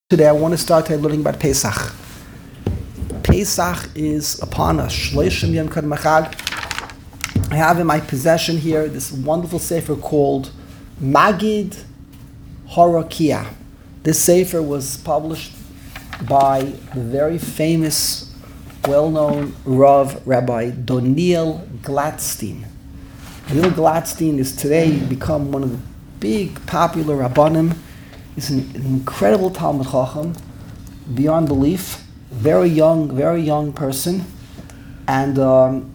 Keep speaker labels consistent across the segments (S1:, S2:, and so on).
S1: Today I want to start learning about Pesach. Pesach is upon us. Shloshim Yom Kodem Chag. I have in my possession here this wonderful sefer called Magid Harakia. This sefer was published by the very famous, well-known Rav Rabbi Doniel Gladstein. Doniel Gladstein is today become one of the big popular Rabbanim. He's an incredible Talmud Chacham, beyond belief. Very young person, and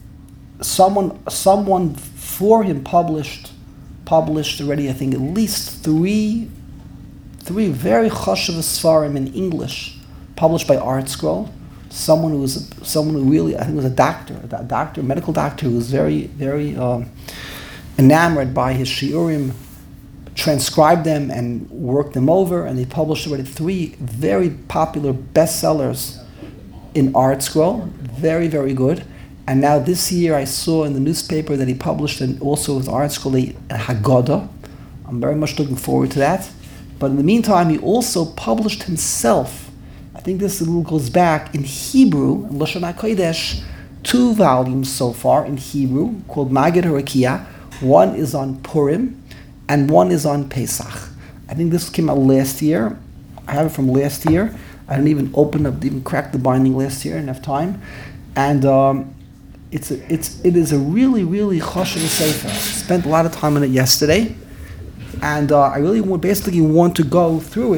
S1: someone for him published already. I think at least three very chashuv svarim in English, published by Art Scroll. Someone who really, I think, was a medical doctor who was very enamored by his shiurim. Transcribed them and worked them over, and they published already three very popular bestsellers in Art Scroll. Very good. And now this year I saw in the newspaper that he published also with Art Scroll a Haggadah. I'm very much looking forward to that. But in the meantime, he also published himself, I think this a little goes back, in Hebrew, in Lashon HaKodesh, 2 volumes so far in Hebrew, called Magid Harakia. One is on Purim, and one is on Pesach. I think this came out last year. I have it from last year. I didn't even crack the binding last year. I didn't have time. And it is a really chashuv sefer. I spent a lot of time on it yesterday, and I really want to go through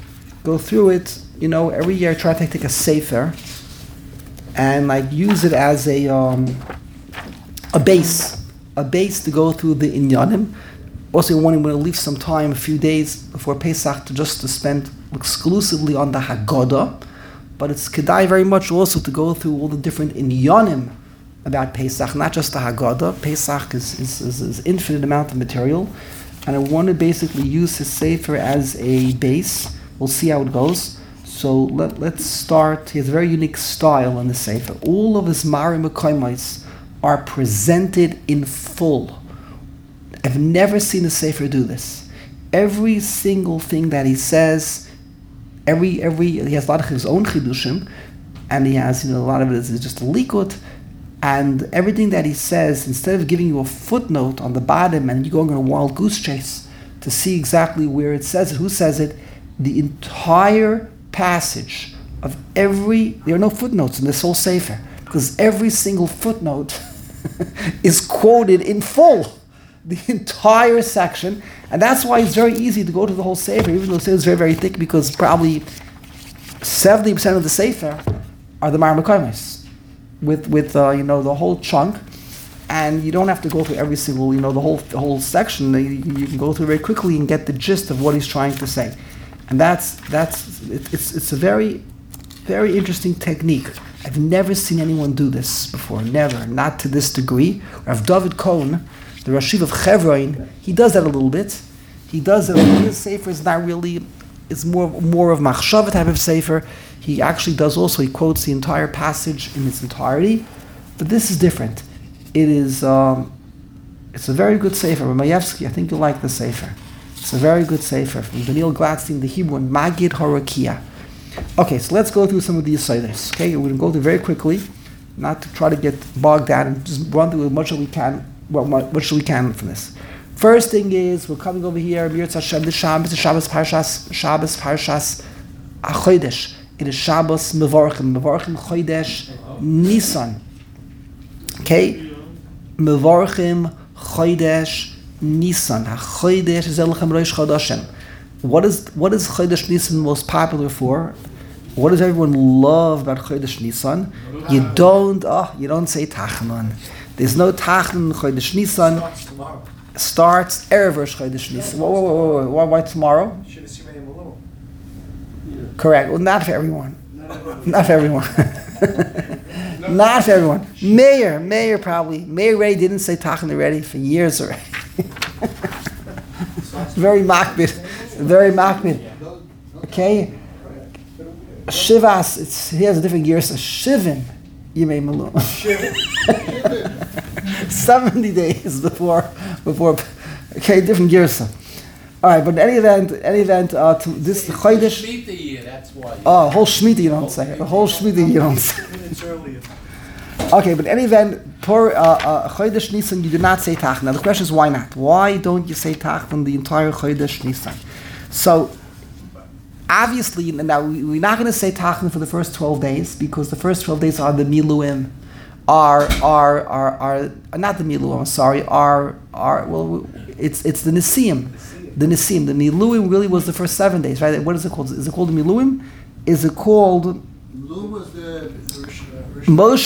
S1: it. You know, every year I try to take a sefer and use it as a base to go through the inyanim. Also, I want to leave some time, a few days before Pesach, to spend exclusively on the Haggadah. But it's kedai very much also to go through all the different inyanim about Pesach, not just the Haggadah. Pesach is infinite amount of material. And I want to basically use his sefer as a base. We'll see how it goes. So let's start. He has a very unique style on the sefer. All of his Mari Mekoimos are presented in full. I've never seen a sefer do this. Every single thing that he says, he has a lot of his own chidushim, and he has a lot of it is just a likut, and everything that he says, instead of giving you a footnote on the bottom and you going on a wild goose chase to see exactly where it says it, who says it, the entire passage of there are no footnotes in this whole sefer, because every single footnote is quoted in full. The entire section, and that's why it's very easy to go to the whole sefer, even though the sefer is very thick, because probably 70% of the sefer are the Mar Mekoimos with the whole chunk, and you don't have to go through every single the whole section. You can go through very quickly and get the gist of what he's trying to say, and it's a very interesting technique. I've never seen anyone do this before, not to this degree. Rav David Cohen, the Rashiv of Chevron, he does that a little bit. His sefer is not really, it's more of machshava type of sefer. He actually does also, he quotes the entire passage in its entirety. But this is different. It's a very good sefer. Ramayevsky, I think you'll like the sefer. It's a very good sefer from Doniel Gladstein, the Hebrew one, Magid Harakia. Okay, so let's go through some of these sayers. Okay, we're going to go through very quickly, not to try to get bogged down, and just run through as much as we can. What should we can from this? First thing is, we're coming over here, Mirz Hashem, the Shabbos Parshas HaChodesh. It is Shabbos Mevorchim Chodesh Nisan. Okay? Mevorchim Chodesh Nisan. HaChodesh is Elechem Rosh Chodashim. What is Chodesh Nisan most popular for? What does everyone love about Chodesh Nisan? You don't say Tachman. There's no Tachman in Chodesh Nisan. Starts Erev Rosh Chodesh Nisan. Why tomorrow? Correct. Well, not for everyone. Not for everyone. Not for everyone. Mayor probably. Mayor Ray didn't say Tachman already for years already. Very makbid. Okay? Shivas, he has a different gear, so Shivin. Yimei Malum. 70 days before, okay, different girsa. All right, but in any event, to this the Chodesh.
S2: Shemitah year, that's why.
S1: Oh, whole Shemitah you don't say. The whole Shemitah you don't say.
S3: Minutes earlier.
S1: Okay, but in any event, per Chodesh Nisan, you do not say Tachnan. Now the question is why not? Why don't you say Tachnan the entire Chodesh Nisan? So, obviously, now we're not going to say Tachnan for the first 12 days because the first 12 days are the Miluim, are not the Miluim. I'm sorry, well, it's the Nisim. The Nisim, the Miluim really was the first 7 days, right? What is it called? Is it called the Miluim? Is it called?
S3: Miluim was the
S1: Moshe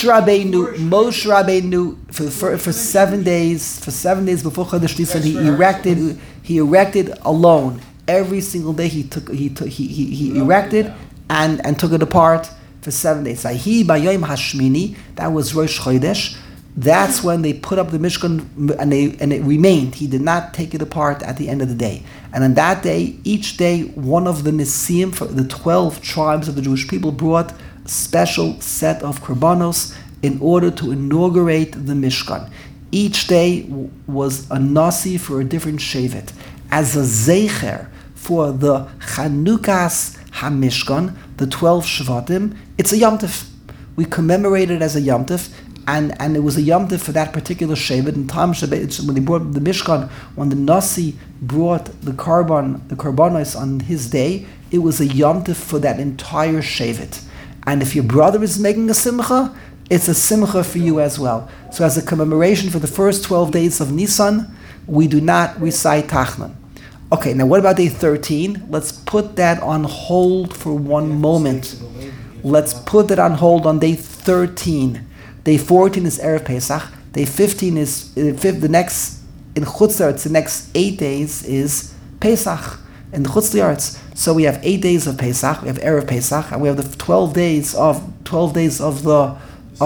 S1: Rabbeinu for 7 days. For 7 days before Chodesh Nisan, he erected alone. Every single day he erected and took it apart for 7 days. Sahi Bayom Hashmini, that was Rosh Chodesh. That's when they put up the Mishkan and it remained. He did not take it apart at the end of the day. And on that day, each day, one of the Nisim, for the 12 tribes of the Jewish people, brought a special set of Korbanos in order to inaugurate the Mishkan. Each day was a Nasi for a different Shevet. As a Zeicher for the Chanukas HaMishkan, the 12 Shvatim, it's a Yom Tov. We commemorate it as a Yom Tov. And it was a Yom Tov for that particular Shevet. In time when they brought the Mishkan, when the Nasi brought the Karbanos on his day, it was a Yom Tov for that entire Shevet. And if your brother is making a Simcha, it's a Simcha for you as well. So as a commemoration for the first 12 days of Nisan, we do not recite Tachnan. Okay, now what about day 13? Let's put that on hold for one moment. Let's put it on hold on day 13. Day 14 is Erev Pesach. Day 15 is the next in Chutz La'aretz. The next 8 days is Pesach in the Chutz La'aretz. So we have 8 days of Pesach. We have Erev Pesach, and we have the 12 days of the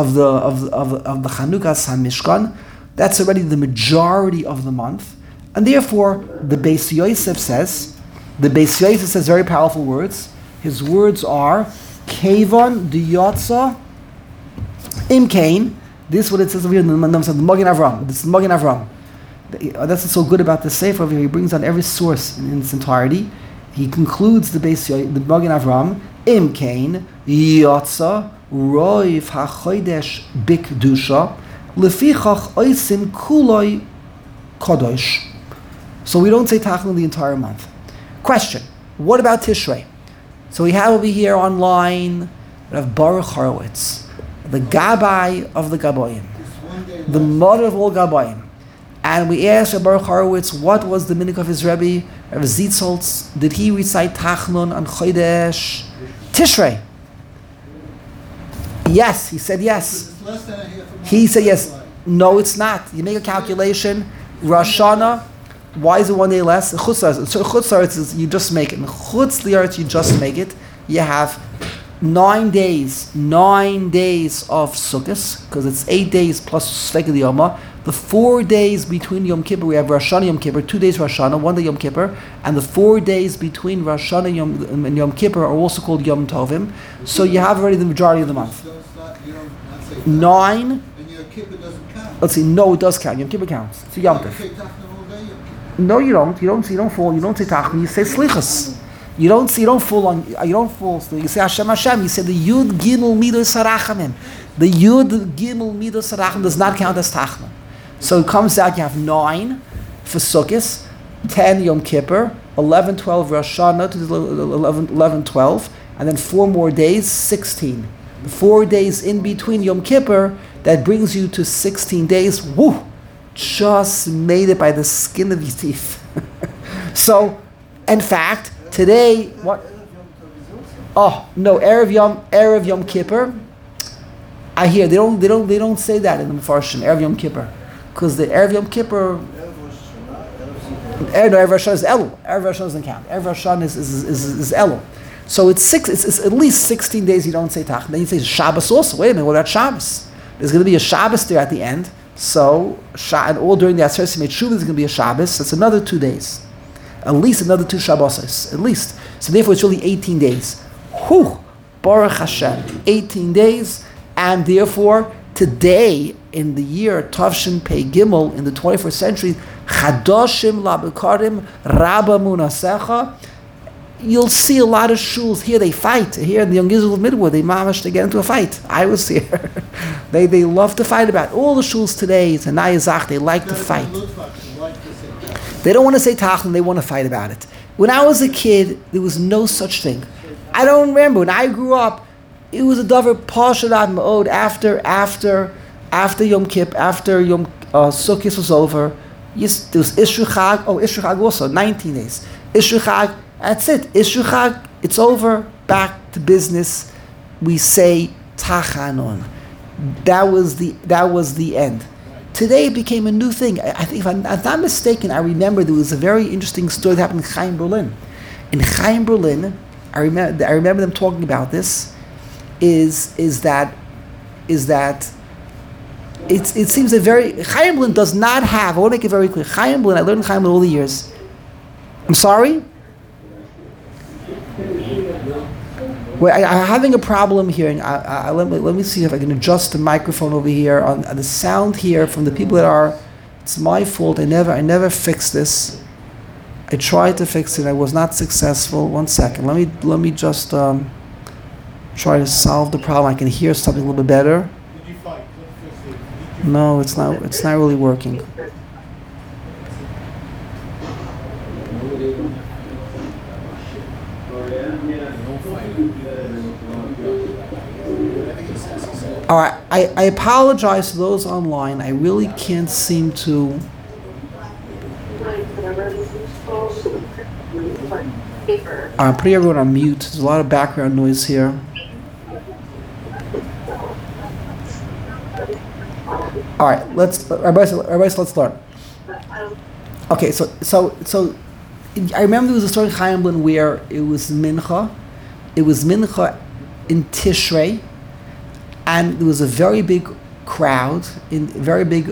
S1: Chanukas HaMishkan. That's already the majority of the month, and therefore the Beis Yosef says very powerful words. His words are Kevon Diyotza. Imkain, this is what it says over here in the Magen Avram. This is Magen Avram. That's what's so good about the Sefer over here. He brings on every source in its entirety. He concludes the Magen Avram. Imkain Yotza Roiv HaChodesh Bikdusha Lefichach Oisin Kuloi Kodosh. So we don't say Tachnan the entire month. Question: what about Tishrei? So we have over here online. We have Baruch Horowitz, the Gabbai of the Gabayim, the mother of all Gabayim. And we asked Baruch Horowitz, what was the minhag of his Rebbe, Rabbi Zitzholtz? Did he recite Tachnun on Chodesh Tishrei? Yes, he said yes. He said yes. No, it's not. You make a calculation. Rosh Hashanah, why is it 1 day less? Chutz La'aretz, you just make it. In Chutz La'aretz, you just make it. You have 9 days of Sukkot, because it's 8 days plus Sveka Yoma. The 4 days between Yom Kippur, we have Rosh Hashanah Yom Kippur, 2 days Rosh Hashanah, 1 day Yom Kippur, and the 4 days between Rosh Hashanah and Yom Kippur are also called Yom Tovim. So you have already the majority of the month. 9.
S3: And Yom Kippur doesn't count.
S1: Let's see. No, it does count. Yom Kippur counts. It's a Yom Tov. No, you don't. You don't say Tachni. You say Slichas. You don't fall. You say Hashem Hashem. You say the Yud Gimel Midos Harachamim. The Yud Gimel Midos Harachamim does not count as Tachna. So it comes out you have 9 for Sukkot, 10 Yom Kippur, 11, 12 Rosh Hashanah to 11, 12, and then 4 more days, 16. The 4 days in between Yom Kippur, that brings you to 16 days. Woo! Just made it by the skin of your teeth. So, in fact, today, what? Oh no, Erev Yom Kippur. I hear they don't say that in the Mefarshim. Erev Yom Kippur, because the Erev Yom Kippur. Erev Rosh Hashanah is Elul. Erev Rosh Hashanah doesn't count. Erev Rosh Hashanah is Elul. So it's at least 16 days you don't say Tach. Then you say Shabbos also. Wait a minute, what about Shabbos? There's going to be a Shabbos there at the end. So, and all during the Aseret Yemei Teshuvah, there's going to be a Shabbos. That's another 2 days. At least another 2 Shabbos. At least. So therefore it's really 18 days. Whew! Baruch Hashem. 18 days. And therefore, today, in the year Tavshin Pei Gimel in the 21st century, Chadoshim Labekarim Rabba Munasecha, you'll see a lot of shuls here. They fight here in the Young Israel of Midwood. They mamash to get into a fight. I was here. they love to fight about it. All the shuls today. It's a Nayazach. They like to fight. They don't want to say Tachlon. They want to fight about it. When I was a kid, there was no such thing. I don't remember when I grew up. It was a davar pashadat ma'od after Yom Kippur, after Yom Sukkot was over. Yes, there was Ishru Chag. Oh, Ishru Chag also 19 days. Ishru Chag. That's it. Ishru Chag, it's over. Back to business. We say Tachanon. That was the end. Today it became a new thing. I think, if I'm not mistaken, I remember there was a very interesting story that happened in Chaim Berlin. In Chaim Berlin, I remember them talking about this. Is that it seems Chaim Berlin does not have. I want to make it very clear. Chaim Berlin, I learned Chaim Berlin all the years. I'm sorry. Well, I'm having a problem hearing. Let me see if I can adjust the microphone over here on the sound here from the people that are. It's my fault. I never fixed this. I tried to fix it. I was not successful. 1 second. Let me just try to solve the problem. I can hear something a little bit better.
S2: Did you fight?
S1: No, it's not. It's not really working. All right, I apologize to those online. I really can't seem to. I'm putting everyone on mute. There's a lot of background noise here. All right, let's start. Okay, so I remember there was a story in Chaim Berlin where it was mincha. It was mincha in Tishrei. And there was a very big crowd, very big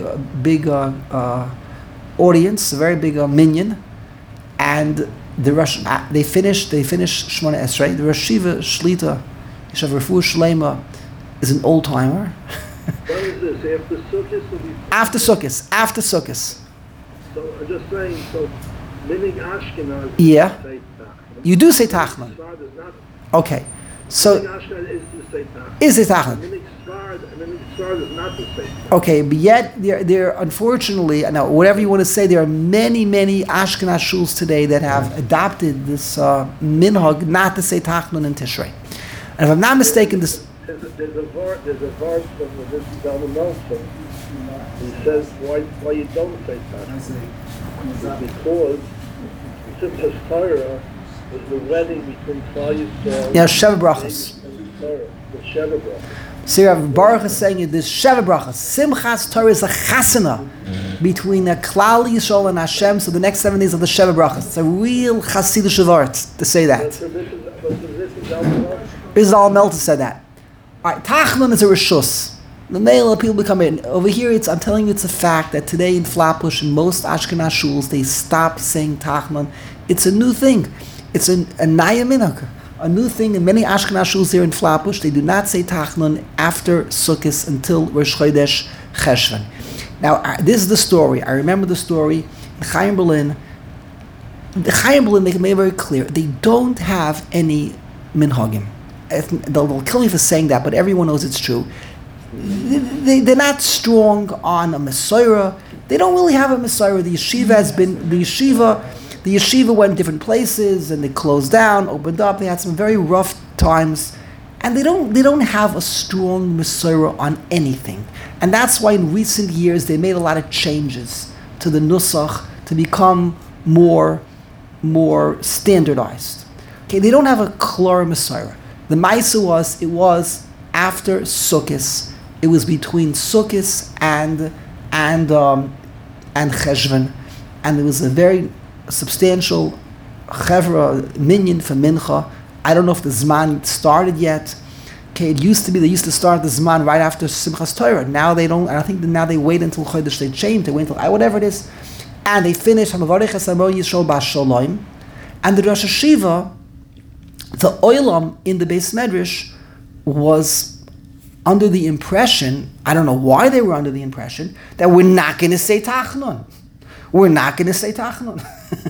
S1: audience, a very big minyan, and they finished Shmona Esrei. The Rosh Yeshiva Shlita, Yeshiva Refuah Shlema, is an old timer.
S4: When is this? After Sukkot or before?
S1: After Sukkot.
S4: So I'm just saying. So Minig Ashkenaz.
S1: Yeah.
S4: Say Tachman.
S1: You do say Tachman.
S4: Sfard is not.
S1: Okay. So
S4: Minig Ashkenaz is to say Tachman.
S1: is it Tachman?
S4: Minig Sfard is not to say Tachman.
S1: Okay, but yet there unfortunately, now whatever you want to say, there are many Ashkenaz shuls today that have adopted this minhag not to say Tachman in Tishrei. And if I'm not mistaken, this.
S4: There's a verse from this Zalman Meltzer. He says why you don't say Tachman. Because Simchas Torah is the wedding between Klal Yisrael.
S1: Yeah, Sheva Brachos.
S4: The Sheva Brachos.
S1: So Rav Baruch is saying this Sheva Brachos. Simchas Torah is a chasana between Klal Yisrael and Hashem. So the next 7 days of the Sheva Brachos. It's a real Hasidic art to say that.
S4: This is Zalman Meltzer.
S1: Rizal Meltzer said that. All right, Tachman is a reshus. The male people become in. Over here, I'm telling you, it's a fact that today in Flatbush, in most Ashkenaz shuls, they stop saying Tachman. It's a new thing. It's a naya minhag. A new thing in many Ashkenaz shuls here in Flatbush. They do not say Tachman after Sukkot until Rosh Chodesh Cheshvan. Now, this is the story. I remember the story in Chaim Berlin. The Chaim Berlin, they made it very clear. They don't have any minhagim. They'll kill me for saying that, but everyone knows it's true. They're not strong on a Mesorah. They don't really have a Mesorah. The yeshiva went different places and they closed down, opened up. They had some very rough times, and they don't have a strong Mesorah on anything. And that's why in recent years they made a lot of changes to the nusach to become more standardized. Okay, they don't have a klar Mesorah. The Maisa was after Sukkot. It was between Sukkot and Cheshvan, and there was a very substantial chevra minyan for mincha. I don't know if the zman started yet. Okay, it used to be they used to start the zman right after Simchas Torah. Now they don't. I think that now they wait until Chodesh. They change. They wait until whatever it is, and they finish Hamavarech Hasamo Yisrael B'Shalom, and the Rosh Hashiva. The oilam in the Beis Medrash was under the impression, I don't know why they were under the impression, that we're not going to say Tachnun. We're not going to say Tachnun.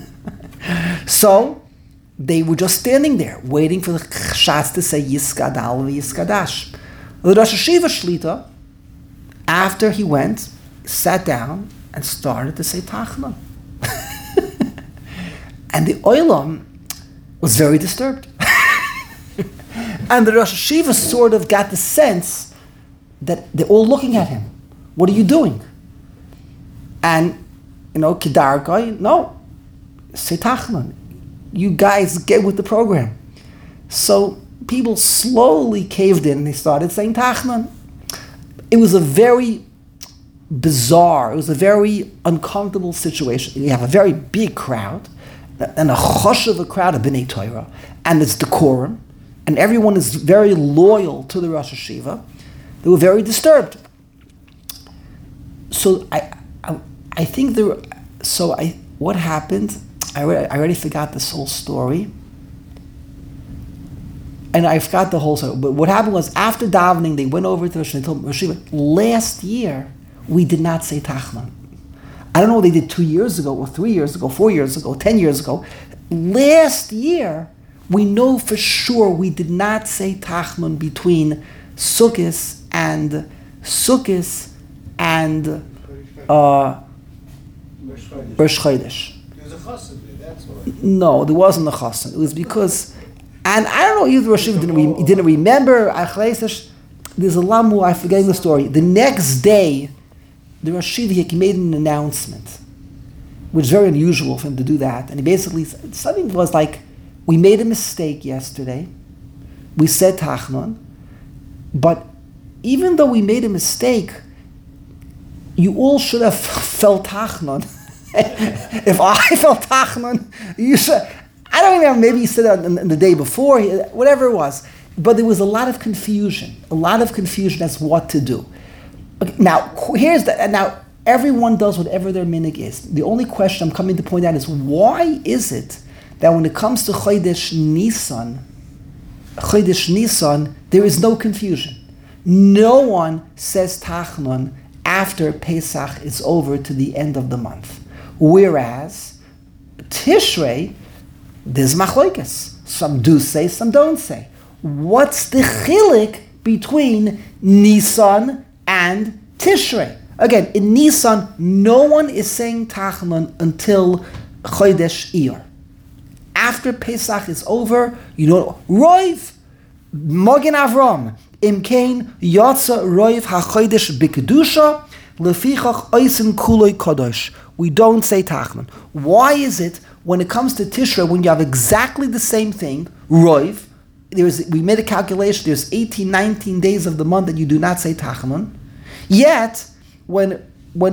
S1: So they were just standing there, waiting for the Chashatz to say Yiskadal v'Yiskadash. The Rosh Hashiva Shlita, after he went, sat down and started to say Tachnun. And the Olam was very disturbed. And the Rosh Hashiva sort of got the sense that they're all looking at him. What are you doing? And, Kedarkai, no, say Tachnun. You guys get with the program. So people slowly caved in and they started saying Tachnun. It was a very bizarre, it was a very uncomfortable situation. You have a very big crowd, and a chush of a crowd of B'nai Torah, and it's decorum, and everyone is very loyal to the Rosh Hashiva. They were very disturbed. So I think what happened, I already forgot this whole story. And I forgot the whole story. But what happened was, after davening, they went over to Rosh Hashiva and told Rosh Hashiva, last year, we did not say Tachnun. I don't know what they did 2 years ago, or 3 years ago, 4 years ago, 10 years ago. Last year, we know for sure we did not say Tachnun between Sukkos and Rosh Chodesh.
S2: There's a chassid there, that's why.
S1: No, there wasn't a chassan. It was because, and I don't know, either Rosh Hashiva didn't remember. There's a lot more, I'm forgetting the story. The next day, the Rosh Hashiva made an announcement, which is very unusual for him to do that. And he basically said, something was like, we made a mistake yesterday. We said Tachnun, but even though we made a mistake, you all should have felt Tachnun. If I felt Tachnun, you should. I don't remember, maybe he said that in the day before, whatever it was. But there was a lot of confusion as what to do. Okay, now, now everyone does whatever their minhag is. The only question I'm coming to point out is, why is it that when it comes to Chodesh Nisan, there is no confusion? No one says Tachnun after Pesach is over to the end of the month. Whereas Tishrei, there's machlokas. Some do say, some don't say. What's the chilik between Nisan and Tishrei? Again, in Nisan, no one is saying Tachnun until Chodesh Iyar. After Pesach is over, Roiv, Mogen Avram, Imkein, Yotza Roiv HaChodesh B'Kedusha, Lefichach Oisin Kuloi Kodosh. We don't say Tachnun. Why is it, when it comes to Tishrei, when you have exactly the same thing, Roiv, we made a calculation, there's 18, 19 days of the month that you do not say Tachnun, yet, when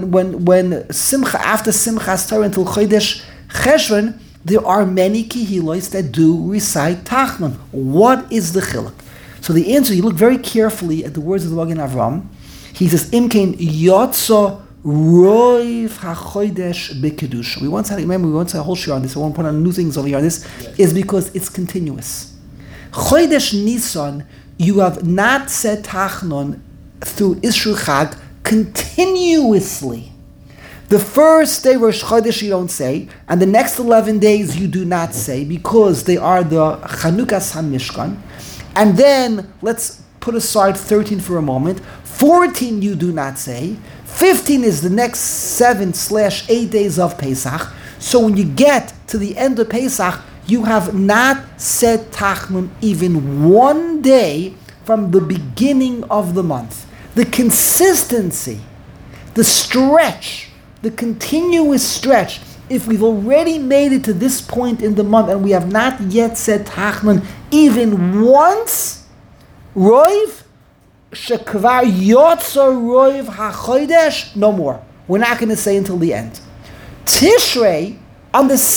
S1: Simcha, after Simchas Torah until Chodesh Cheshvan, there are many Kehilos that do recite Tachnun. What is the chiluk? So the answer, you look very carefully at the words of the Magen Avram. He says, Imkein Yotza Roiv HaChodesh B'Kedusha. We once had a whole shir on this. I won't put on new things over here on this. Yes. Is because it's continuous. Chodesh Nisan, you have not said Tachnun through Isru Chag continuously. The first day Rosh Chodesh you don't say, and the next 11 days you do not say, because they are the Chanukas HaMishkan. And then, let's put aside 13 for a moment, 14 you do not say, 15 is the next 7/8 days of Pesach. So when you get to the end of Pesach, you have not said Tachnun even one day from the beginning of the month. The consistency, the stretch, the continuous stretch, if we've already made it to this point in the month and we have not yet said Tachnun even once, Roiv, Shekvar Yotza Roiv HaChodesh, no more. We're not going to say until the end. Tishrei, on the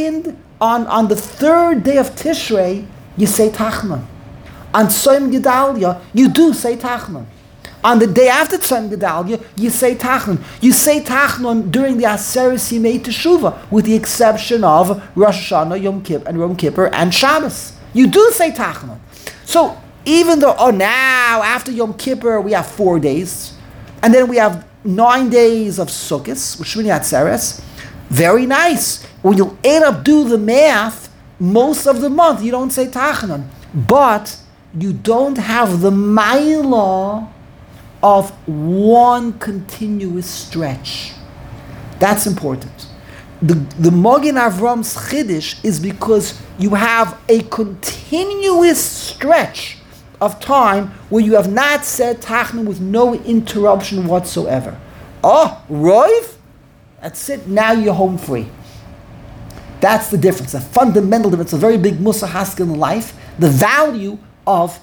S1: third day of Tishrei, you say Tachnun. On Tzom Gedalia, you do say Tachnun. On the day after Tzom Gedalia, you say Tachnun. You say Tachnun during the Aseres Yimei Teshuvah, with the exception of Rosh Hashanah, Yom Kippur, and Shabbos. You do say Tachnun. So even though, now after Yom Kippur we have 4 days, and then we have 9 days of Sukkot, which Shmini Atzeres, very nice. When you end up do the math, most of the month you don't say Tachanun, but you don't have the Maila of one continuous stretch. That's important. The Mogen Avram's Chiddush is because you have a continuous stretch of time where you have not said Tachanun with no interruption whatsoever. Oh, Roiv? That's it, now you're home free. That's the difference, a fundamental difference, a very big Musar Haskel in life, the value of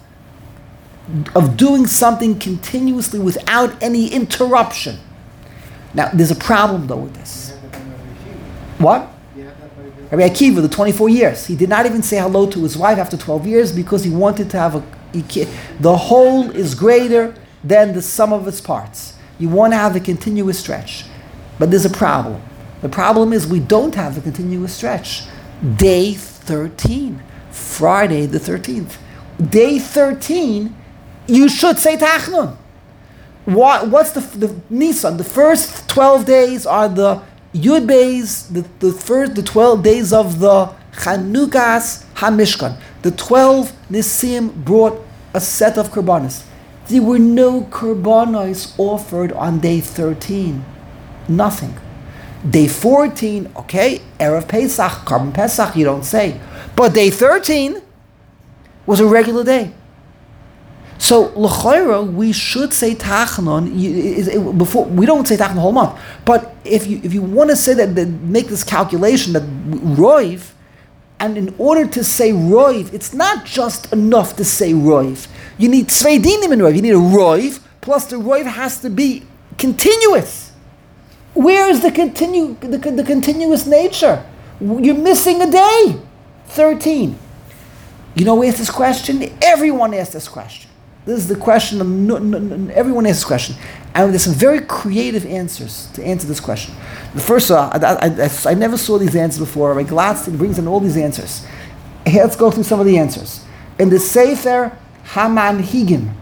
S1: doing something continuously without any interruption. Now, there's a problem though with this. What? Rabbi Akiva, the 24 years, he did not even say hello to his wife after 12 years because he wanted to have the whole is greater than the sum of its parts. You want to have a continuous stretch. But there's a problem. The problem is we don't have a continuous stretch. Day 13, Friday the 13th. Day 13, you should say Tachanun. What's the Nisan? The first 12 days are the Yud Beis, the 12 days of the Chanukas HaMishkan. The 12 Nisim brought a set of Korbanos. There were no Korbanos offered on day 13. Nothing. Day 14, okay, Erev Pesach, Karban Pesach, you don't say. But day 13 was a regular day. So, l'chayra, we should say Tachanun before. We don't say Tachanun the whole month. But if you want to say that, make this calculation that Roiv, and in order to say Roiv, it's not just enough to say Roiv. You need Tzvei Dinim in Roiv. You need a Roiv, plus the Roiv has to be continuous. Where is the continuous nature? You're missing a day. 13. You know who asked this question? Everyone asked this question. This is the question, everyone asks this question. And there's some very creative answers to answer this question. The first, I never saw these answers before. Rabbi Gladstein brings in all these answers. Let's go through some of the answers. In the Sefer HaManhigim,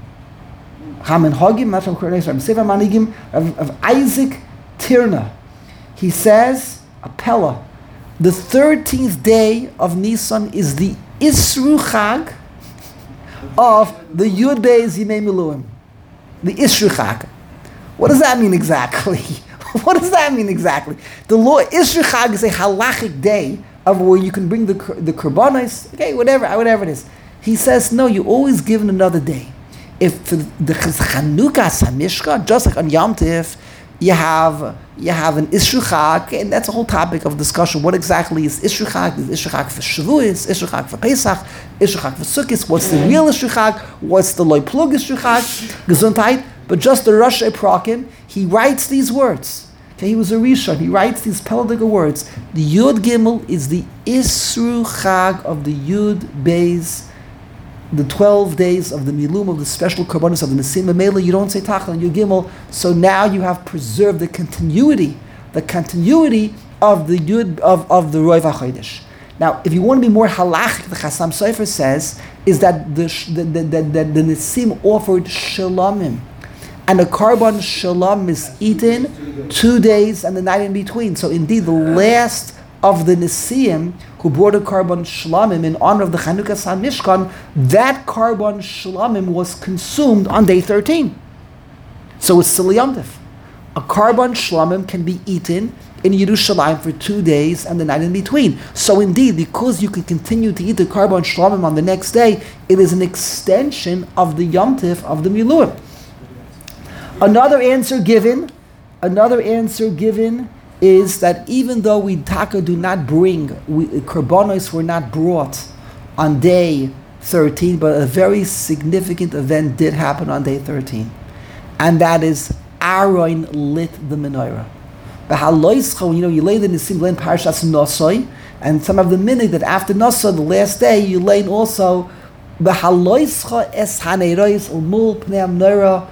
S1: Sefer HaManhigim of Isaac Tirna, he says, Apella, the 13th day of Nisan is the Isru Chag of the Yud Beis Yimei Miluim. The Isru Chag. What does that mean exactly? What does that mean exactly? The law, Isru Chag is a halachic day of where you can bring the korbanos, okay, whatever it is. He says, no, you're always given another day. If for the Chanukas HaMishkan, just like on Yom Tif, you have an Isru Chag, and that's a whole topic of discussion. What exactly is Isru Chag? Is Isru Chag for Shavuos? Isru Chag for Pesach? Isru Chag for Sukkot? What's the real Isru Chag? What's the Loi Plug Isru Chag? Gesundheit. But just the Rosh Prakim, he writes these words. Okay, he was a Rishon. He writes these Peladiga words. The Yud Gimel is the Isru Chag of the Yud Beis, the 12 days of the Milum, of the special Korbanos of the Nesim Mela. You don't say Tachanun, Yud Gimel. So now you have preserved the continuity of the Yud of the Roiv HaChodesh. Now, if you want to be more halachic, the Chassam Sofer says is that the Nesim offered Shalomim, and the Karban Shalom is eaten 2 days and the night in between. So indeed, the last of the Nesiim who brought a Karban Shlamim in honor of the Chanukas HaMishkan, that Karban Shlamim was consumed on day 13. So it's still Yom Tov. A Karban Shlamim can be eaten in Yerushalayim for 2 days and the night in between. So indeed, because you can continue to eat the Karban Shlamim on the next day, it is an extension of the Yom Tov of the Miluim. Another answer given is that even though we do not bring, Korbanos were not brought on day 13, but a very significant event did happen on day 13. And that is Aaron lit the menorah. You lay the Nisim, lay in Parashas Nosoi, and some of the minute that after Nosoi, the last day, you lay in also B'haloischa es hanerois umul pnei menorah.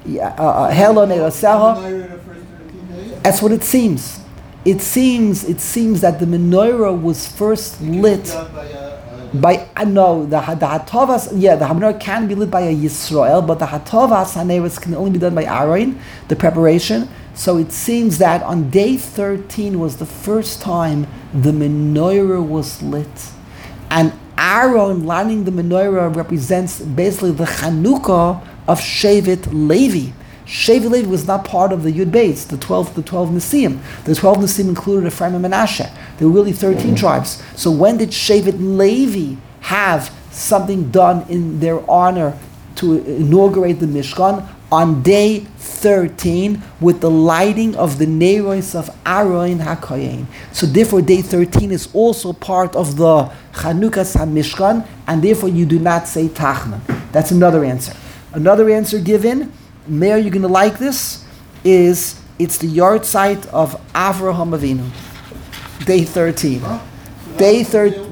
S1: That's what it seems. It seems that the menorah was first lit. No, the Hatovas, the menorah can be lit by a Yisrael, but the Hatovas Haneros can only be done by Aaron, the preparation. So it seems that on day 13 was the first time the menorah was lit. And Aaron lighting the menorah represents basically the Chanukah of Shevet Levi. Shevet Levi was not part of the Yud Beis, the 12 Nisim. The 12 Nisim included Ephraim and Menashe. There were really 13 tribes. So when did Shevet Levi have something done in their honor to inaugurate the Mishkan? On day 13, with the lighting of the Neiros of Aaron HaKohen. So therefore day 13 is also part of the Chanukas HaMishkan, and therefore you do not say Tachnan. That's another answer. Another answer given, Meir, you're going to like this, is it's the yard site of Avraham Avinu. Day 13.
S3: Huh?
S1: Day 13.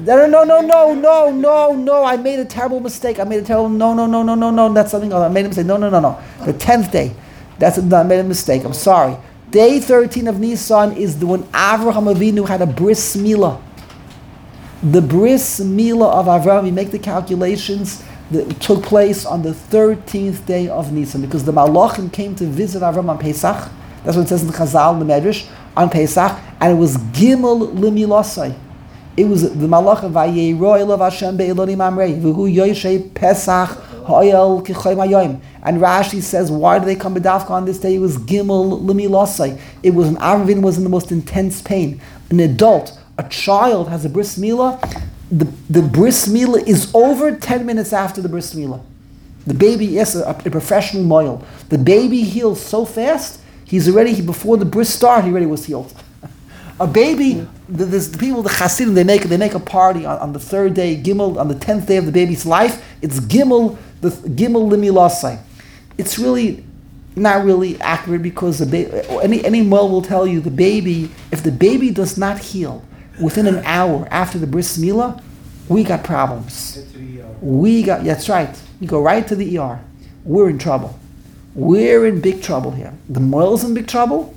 S1: No. I made a terrible mistake. No. That's something else. I made a mistake. No. The 10th day. I made a mistake. I'm sorry. Day 13 of Nisan is the when Avraham Avinu had a bris milah. The bris milah of Avraham, we make the calculations, that took place on the 13th day of Nisan, because the Malachim came to visit Avraham on Pesach. That's what it says in the Chazal, in the Medrash, on Pesach, and it was Gimel Limilasai. It was the Malachim Vayero Elav Hashem Be'elonim Amrei V'hu Yoshei Pesach Ha'oyel K'choy Mayoim. And Rashi says, why do they come to Dafka on this day? It was Gimel Limilasai. It was when Avraham was in the most intense pain. An adult, a child has a bris milah. The bris milah is over 10 minutes after the bris milah. The baby, yes, a professional moil. The baby heals so fast, before the bris start, he already was healed. A baby, the people, the Hasidim, they make a party on the third day, Gimel, on the 10th day of the baby's life. It's Gimel Limilasai. It's really not really accurate, because any moil will tell you if the baby does not heal within an hour after the bris milah, we got problems. That's right. You go right to the ER. We're in trouble. We're in big trouble here. The moil's in big trouble,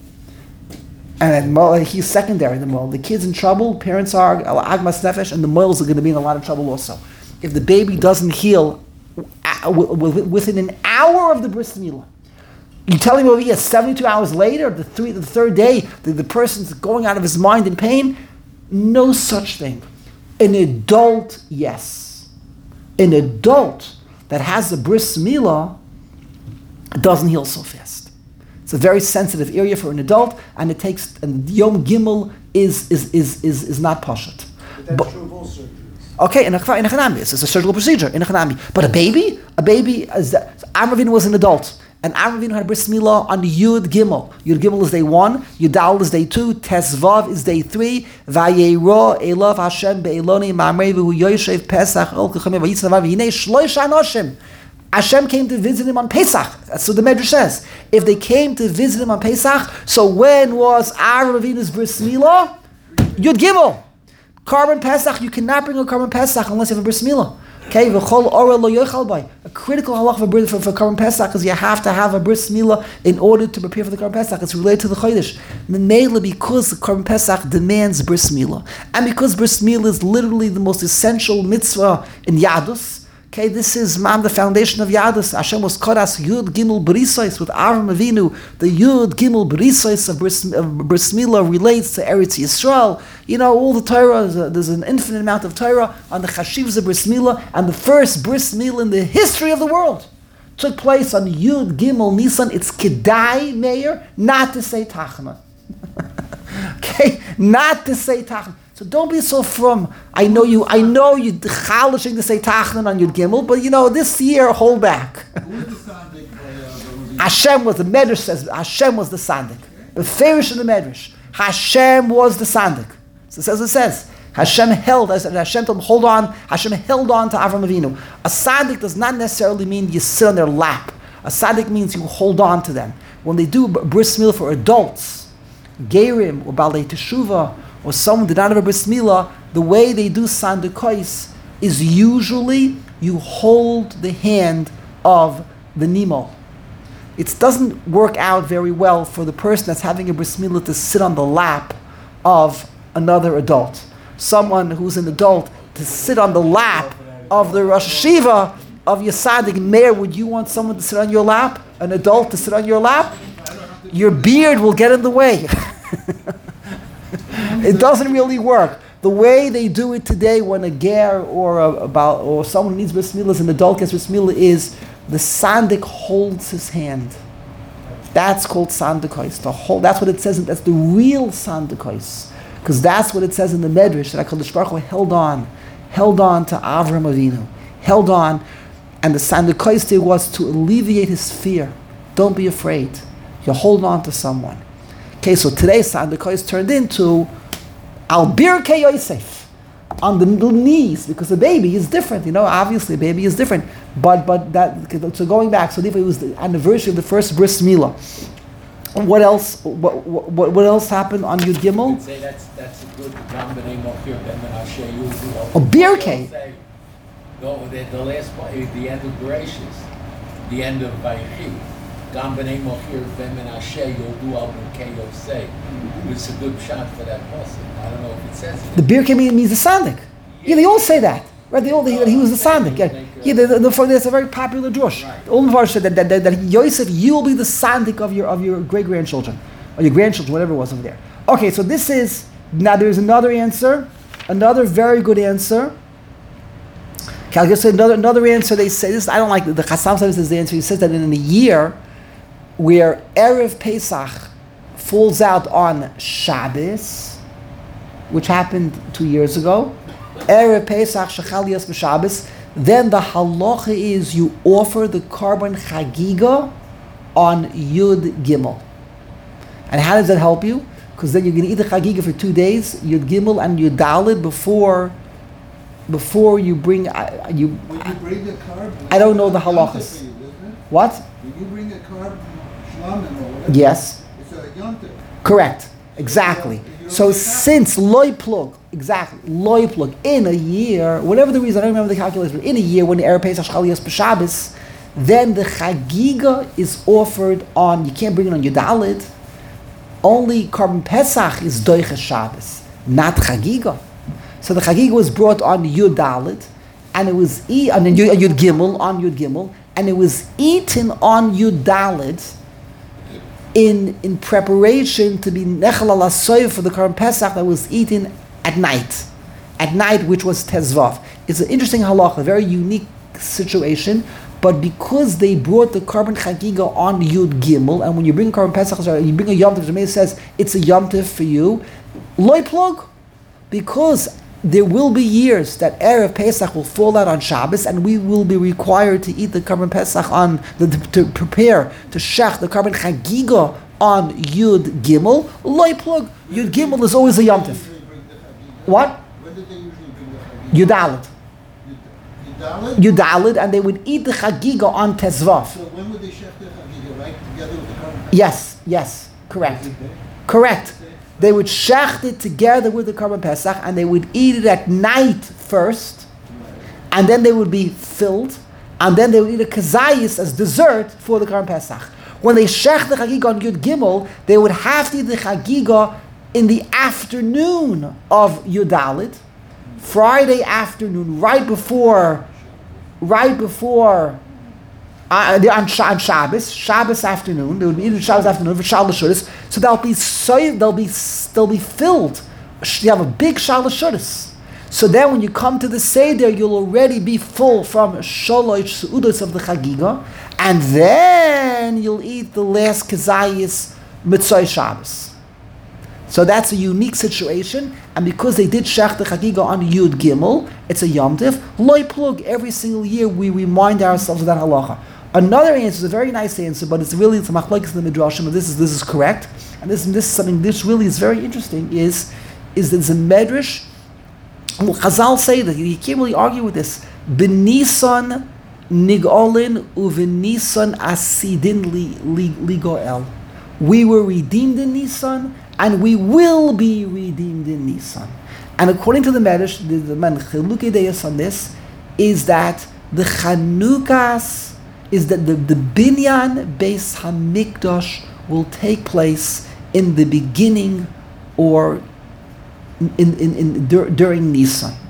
S1: and then he's secondary. The moil, the kid's in trouble. Parents are agmas nefesh, and the moils are going to be in a lot of trouble also. If the baby doesn't heal within an hour of the bris milah, you telling me over here 72 hours later, the third day, the person's going out of his mind in pain? No such thing. An adult, yes. An adult that has a bris milah doesn't heal so fast. It's a very sensitive area for an adult, and Yom Gimel is not pashut.
S2: But that's true of all surgeries.
S1: Okay, in a chanami, it's a surgical procedure in a chanami. But a baby, Avraham was an adult. And Avraham had a bris milah on Yud Gimel. Yud Gimel is day 1, Yudal is day 2, Tesvav is day 3, Vayero Elav Hashem Be'elonim Amrei V'hu Yoshev Pesach El K'chamei V'yitzavav V'hinei Shloisha Anoshim. Hashem came to visit him on Pesach. That's what the Medrash says. If they came to visit him on Pesach, so when was Avraham Avinu's bris milah? Yud Gimel. Korban Pesach, you cannot bring a Korban Pesach unless you have a bris milah. Okay, a critical halach for Korban Pesach is you have to have a bris milah in order to prepare for the Korban Pesach. It's related to the Chodesh. Memela, because the Korban Pesach demands bris milah, and because bris milah is literally the most essential mitzvah in Yadus. Okay, this is the foundation of Yadus. Hashem was kodas Yud Gimel Brisais with Avraham Avinu. The Yud Gimel Brisais of bris milah relates to Eretz Yisrael. You know, all the Torah, there's an infinite amount of Torah on the Chashivas of bris milah, and the first bris milah in the history of the world took place on Yud Gimel Nisan. It's Kedai, Meir, not to say Tachna. Okay, not to say Tachna. So don't be so frum. I know you chalishing to say Tachnan on Yud Gimel, but this year, hold back.
S3: Who is the Sandik?
S1: Hashem was the Medrash says Hashem was the Sandik. The Farish in the Medrash. Hashem was the Sandik. So it says. Hashem held, as Hashem told him, hold on. Hashem held on to Avraham Avinu. A Sandik does not necessarily mean you sit on their lap. A Sandik means you hold on to them. When they do bris milah for adults, Gerim or Balei Teshuvah, or someone did not have a bris milah, the way they do sandukos is usually you hold the hand of the nimol. It doesn't work out very well for the person that's having a bris milah to sit on the lap of another adult. Someone who's an adult to sit on the lap of the Rosh Hashiva of your Tzaddik Meir, would you want someone to sit on your lap? An adult to sit on your lap? Your beard will get in the way. It doesn't really work. The way they do it today when a ger or someone needs bris milah, an adult gets bris milah, is the sandik holds his hand. That's called sandikois. That's what it says. That's the real sandikois, because that's what it says in the Medrash that HaKadosh Baruch Hu held on to Avram Avinu, held on, and the sandikois there was to alleviate his fear. Don't be afraid. You hold on to someone. Okay, so today sandikois turned into al birkei Yosef, on the knees, because the baby is different. Obviously, a baby is different. But that, so going back, so it was the anniversary of the first bris milah. What else? What else happened on Yud Gimel?
S2: I'd say that's a good combination of your Ben Menashe usual.
S1: A birkei.
S2: No, the last part, the end of Bereshis, the end of Vayichi. Combination of your Ben Menashe, you'll do al birkei Yosef. It's a good shot for that person. I don't know if it says it.
S1: The birkei means the sandik. Yeah, they all say that. Right, he was the sandik. There's a very popular drush.
S2: Right.
S1: The Olin said that Yosef, you will be the sandik of your great grandchildren, or your grandchildren, whatever it was over there. Okay, so this is now. There's another answer, another very good answer. Okay, I'll just say another answer. They say this. I don't like the Chassam says this is the answer. He says that in a year where Erev Pesach falls out on Shabbos, which happened 2 years ago. Erev Pesach Shechal Yos B'Shabbos, then the halacha is you offer the carbon chagiga on Yud Gimel. And how does that help you? Because then you're going to eat the chagiga for 2 days, Yud Gimel and Yud Daled, before you bring
S3: When you bring the carb,
S1: I don't know the halachas. What?
S3: When you bring a carb, shlamim or whatever,
S1: Yes.
S3: it's a yontif.
S1: Correct. Exactly. So since loy plug, in a year, whatever the reason, I don't remember the calculation, but in a year when the Erev Pesach Shechal Yos B'Shabbos, then the chagiga is offered on, you can't bring it on Yudalid, only Carbon Pesach is Doiches Shabbos, not chagiga. So the chagiga was brought on Yudalid, and it was on Yud Gimel, and it was eaten on Yudalid, in preparation to be nechal ala soy for the Karban Pesach that was eaten at night, which was Tezvav. It's an interesting halacha, a very unique situation, but because they brought the Karban Chagiga on Yud Gimel, and when you bring Karban Pesach, you bring a Yom Tov, the says it's a Yom Tov for you, loy plug, because there will be years that Erev Pesach will fall out on Shabbos, and we will be required to eat the Karban Pesach to prepare, to shech the Karban Chagiga on Yud Gimel. Loy plug, Yud Gimel is always a Yom Tov. What?
S3: When did they usually bring the chagiga?
S1: Yudalid.
S3: Yudalid?
S1: Yudalid, and they would eat the Chagiga on Tezvav.
S3: So when would they shech the chagiga, right? Together with the carb?
S1: Yes, correct. They would shecht it together with the Karban Pesach, and they would eat it at night first, and then they would be filled, and then they would eat a kazayis as dessert for the Karban Pesach. When they shecht the chagiga on Yud Gimel, they would have to eat the chagiga in the afternoon of Yudalid, Friday afternoon, right before on Shabbos afternoon, they would be eating Shabbos afternoon for Shal L'Shudas. So they'll be filled. You have a big Shal L'Shudas. So then when you come to the Seder, you'll already be full from Shalosh Seudos of the Chagiga, and then you'll eat the last Kazayis Mitzvah Shabbos. So that's a unique situation, and because they did Shech the Chagiga on Yud Gimel, it's a Yom Tiv. Loy plug, every single year we remind ourselves of that halacha. Another answer is a very nice answer, but it's a machlokes in the midrashim. But this is correct, and this is something. This really is very interesting. Is there's a medrash? Well, Chazal say that you can't really argue with this. B'Nisan nigolin u'v'Nisan asidin ligoel. We were redeemed in Nisan, and we will be redeemed in Nisan. And according to the medrash, the Chilukei Deis on this is that the Chanukas is that the Binyan Beis Hamikdash will take place in the beginning or during Nisan.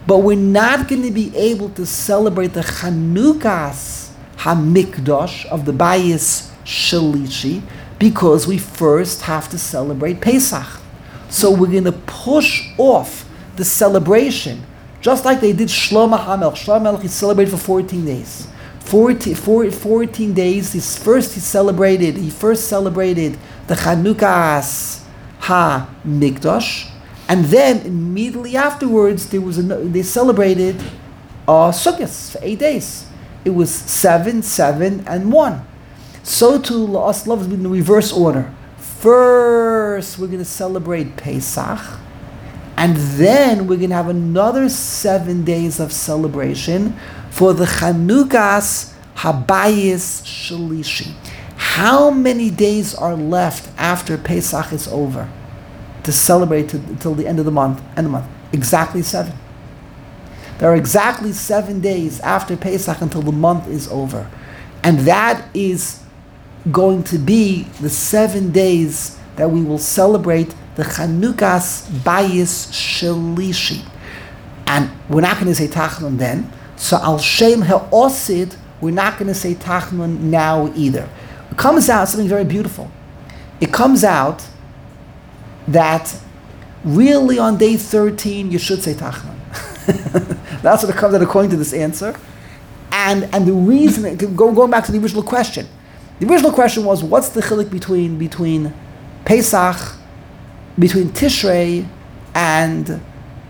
S1: But we're not going to be able to celebrate the Chanukas HaMikdash of the Bayis Shalishi because we first have to celebrate Pesach. So we're going to push off the celebration, just like they did Shlomo HaMelech. Shlomo HaMelech, he celebrated for 14 days. 14 days, he first celebrated the Chanukas HaMikdash, and then immediately afterwards they celebrated Sukkot for 8 days. It was 7, 7, and 1. So too, La'as Love is in the reverse order. First, we're going to celebrate Pesach, and then we're going to have another 7 days of celebration for the Chanukas Habayis Shalishi. How many days are left after Pesach is over to celebrate until the end of the month? Exactly 7. There are exactly 7 days after Pesach until the month is over. And that is going to be the 7 days that we will celebrate the Chanukas Bayis Shalishi. And we're not going to say Tachnun then. So Al Shem Ha'osid, we're not going to say Tachnun now either. It comes out something very beautiful. It comes out that really on day 13 you should say Tachnun. That's what it comes out according to this answer. And the reason, going back to the original question. The original question was, what's the chiluk between Pesach, between Tishrei and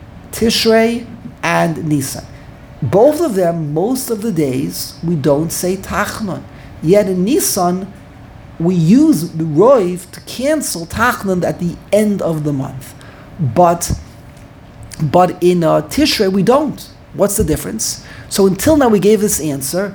S1: Nisan? Both of them, most of the days, we don't say Tachnun. Yet in Nisan, we use the Roiv to cancel Tachnun at the end of the month. But in Tishrei, we don't. What's the difference? So until now, we gave this answer.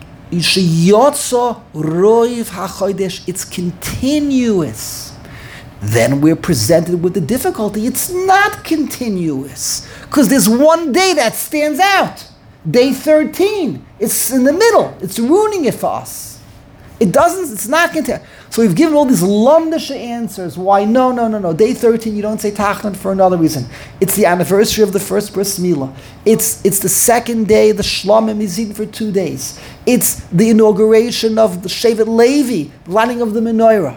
S1: Yotzo Roiv HaChodesh, it's continuous. Then we're presented with the difficulty. It's not continuous. Because there's one day that stands out. Day 13. It's in the middle. It's ruining it for us. It's not continuous. So we've given all these lumdisha answers. Why? No. Day 13, you don't say Tachnun for another reason. It's the anniversary of the first bris milah. It's the second day, the Shlomim is eaten for 2 days. It's the inauguration of the Shevet Levi, lighting of the menorah.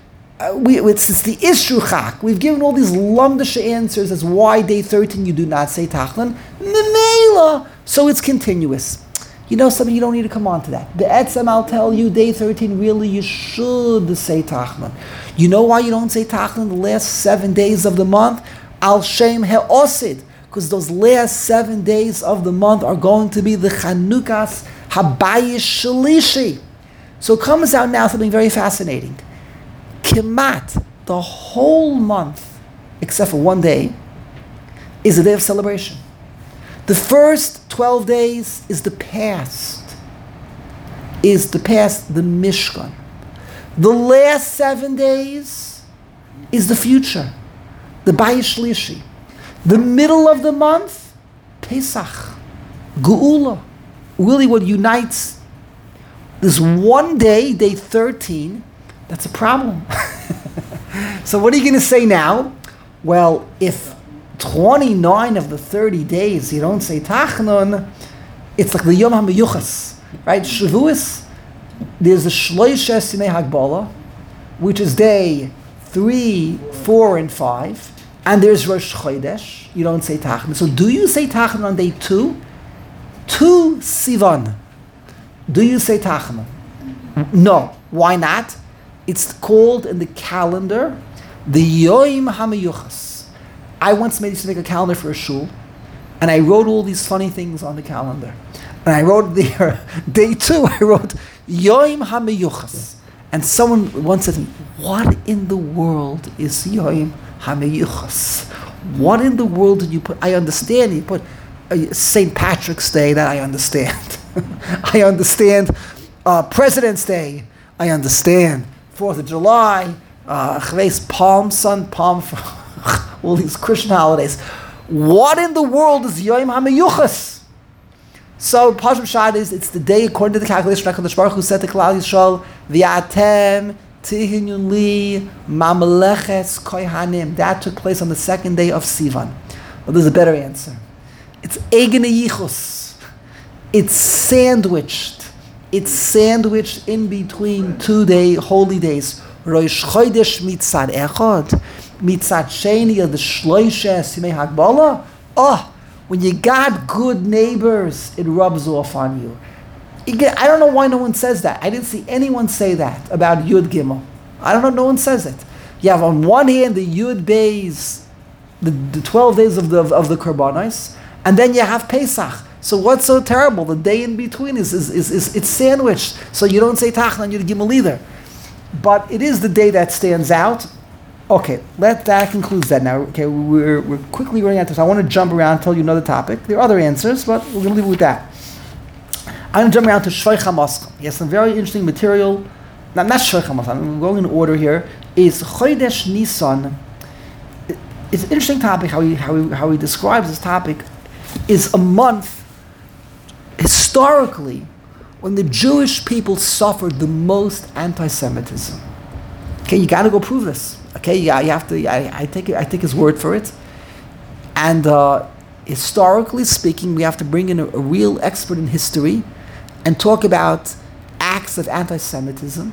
S1: It's the Ishruchak. We've given all these lumdisha answers as why day 13 you do not say Tachnun. Memela. So it's continuous. You know something, you don't need to come on to that. The Etzem, I'll tell you, day 13, really you should say Tachnun. You know why you don't say Tachnun the last 7 days of the month? Al Shem He'osid. Because those last 7 days of the month are going to be the Chanukas Habayis Shalishi. So it comes out now something very fascinating. Kemat, the whole month, except for 1 day, is a day of celebration. The first 12 days is the past. The Mishkan. The last 7 days is the future, the Bayis Shlishi. The middle of the month, Pesach, Geula. Really what unites this 1 day, day 13, that's a problem. So what are you going to say now? Well, if 29 of the 30 days you don't say Tachnun, it's like the Yom HaMeyuchas, right? Shavuos, there's the Shloishes Simei Hagbala, which is day 3, 4, and 5, and there's Rosh Chodesh, you don't say Tachnun. So do you say Tachnun on day 2? 2 Sivan. Do you say Tachnun? No. Why not? It's called in the calendar the Yom HaMeyuchas. I once used to make a calendar for a shul, and I wrote all these funny things on the calendar. And I wrote there, day 2, I wrote Yom HaMeyuchas. And someone once said to me, what in the world is Yom HaMeyuchas? What in the world did you put? I understand you put St. Patrick's Day, that I understand. I understand President's Day. I understand 4th of July, Palm, all these Christian holidays. What in the world is Yom HaMeyuchas? So Pashim Shad is, it's the day according to the calculation HaKadosh Baruch Hu said to Klal Yisrael, V'atem tihinun li mamleches kohanim. That took place on the 2nd day of Sivan. Well, there's a better answer. It's egene yichus. It's sandwiched. It's sandwiched in between 2 holy days. Rosh Chodesh mitzad echad, mitzad sheni of the shloishes yimei hagbala. Oh, when you got good neighbors, it rubs off on you. I don't know why no one says that. I didn't see anyone say that about Yud Gimel. I don't know, no one says it. You have on one hand the Yud Beis, the 12 days of the Korbanos, and then you have Pesach. So what's so terrible? The day in between is it's sandwiched. So you don't say Tachna and Yud Gimel either. But it is the day that stands out. Okay, that concludes that now. Okay, we're quickly running out of time. I want to jump around and tell you another topic. There are other answers, but we're going to leave it with that. I'm going to jump around to Shvei Chamascha. He has some very interesting material. Not Shvei Chamascha, I'm going in order here. Is Chodesh Nisan. It's an interesting topic, how he describes this topic. Is a month, historically, when the Jewish people suffered the most anti-Semitism. Okay, you got to go prove this. Okay, you have to. I take his word for it. And historically speaking, we have to bring in a real expert in history and talk about acts of anti-Semitism.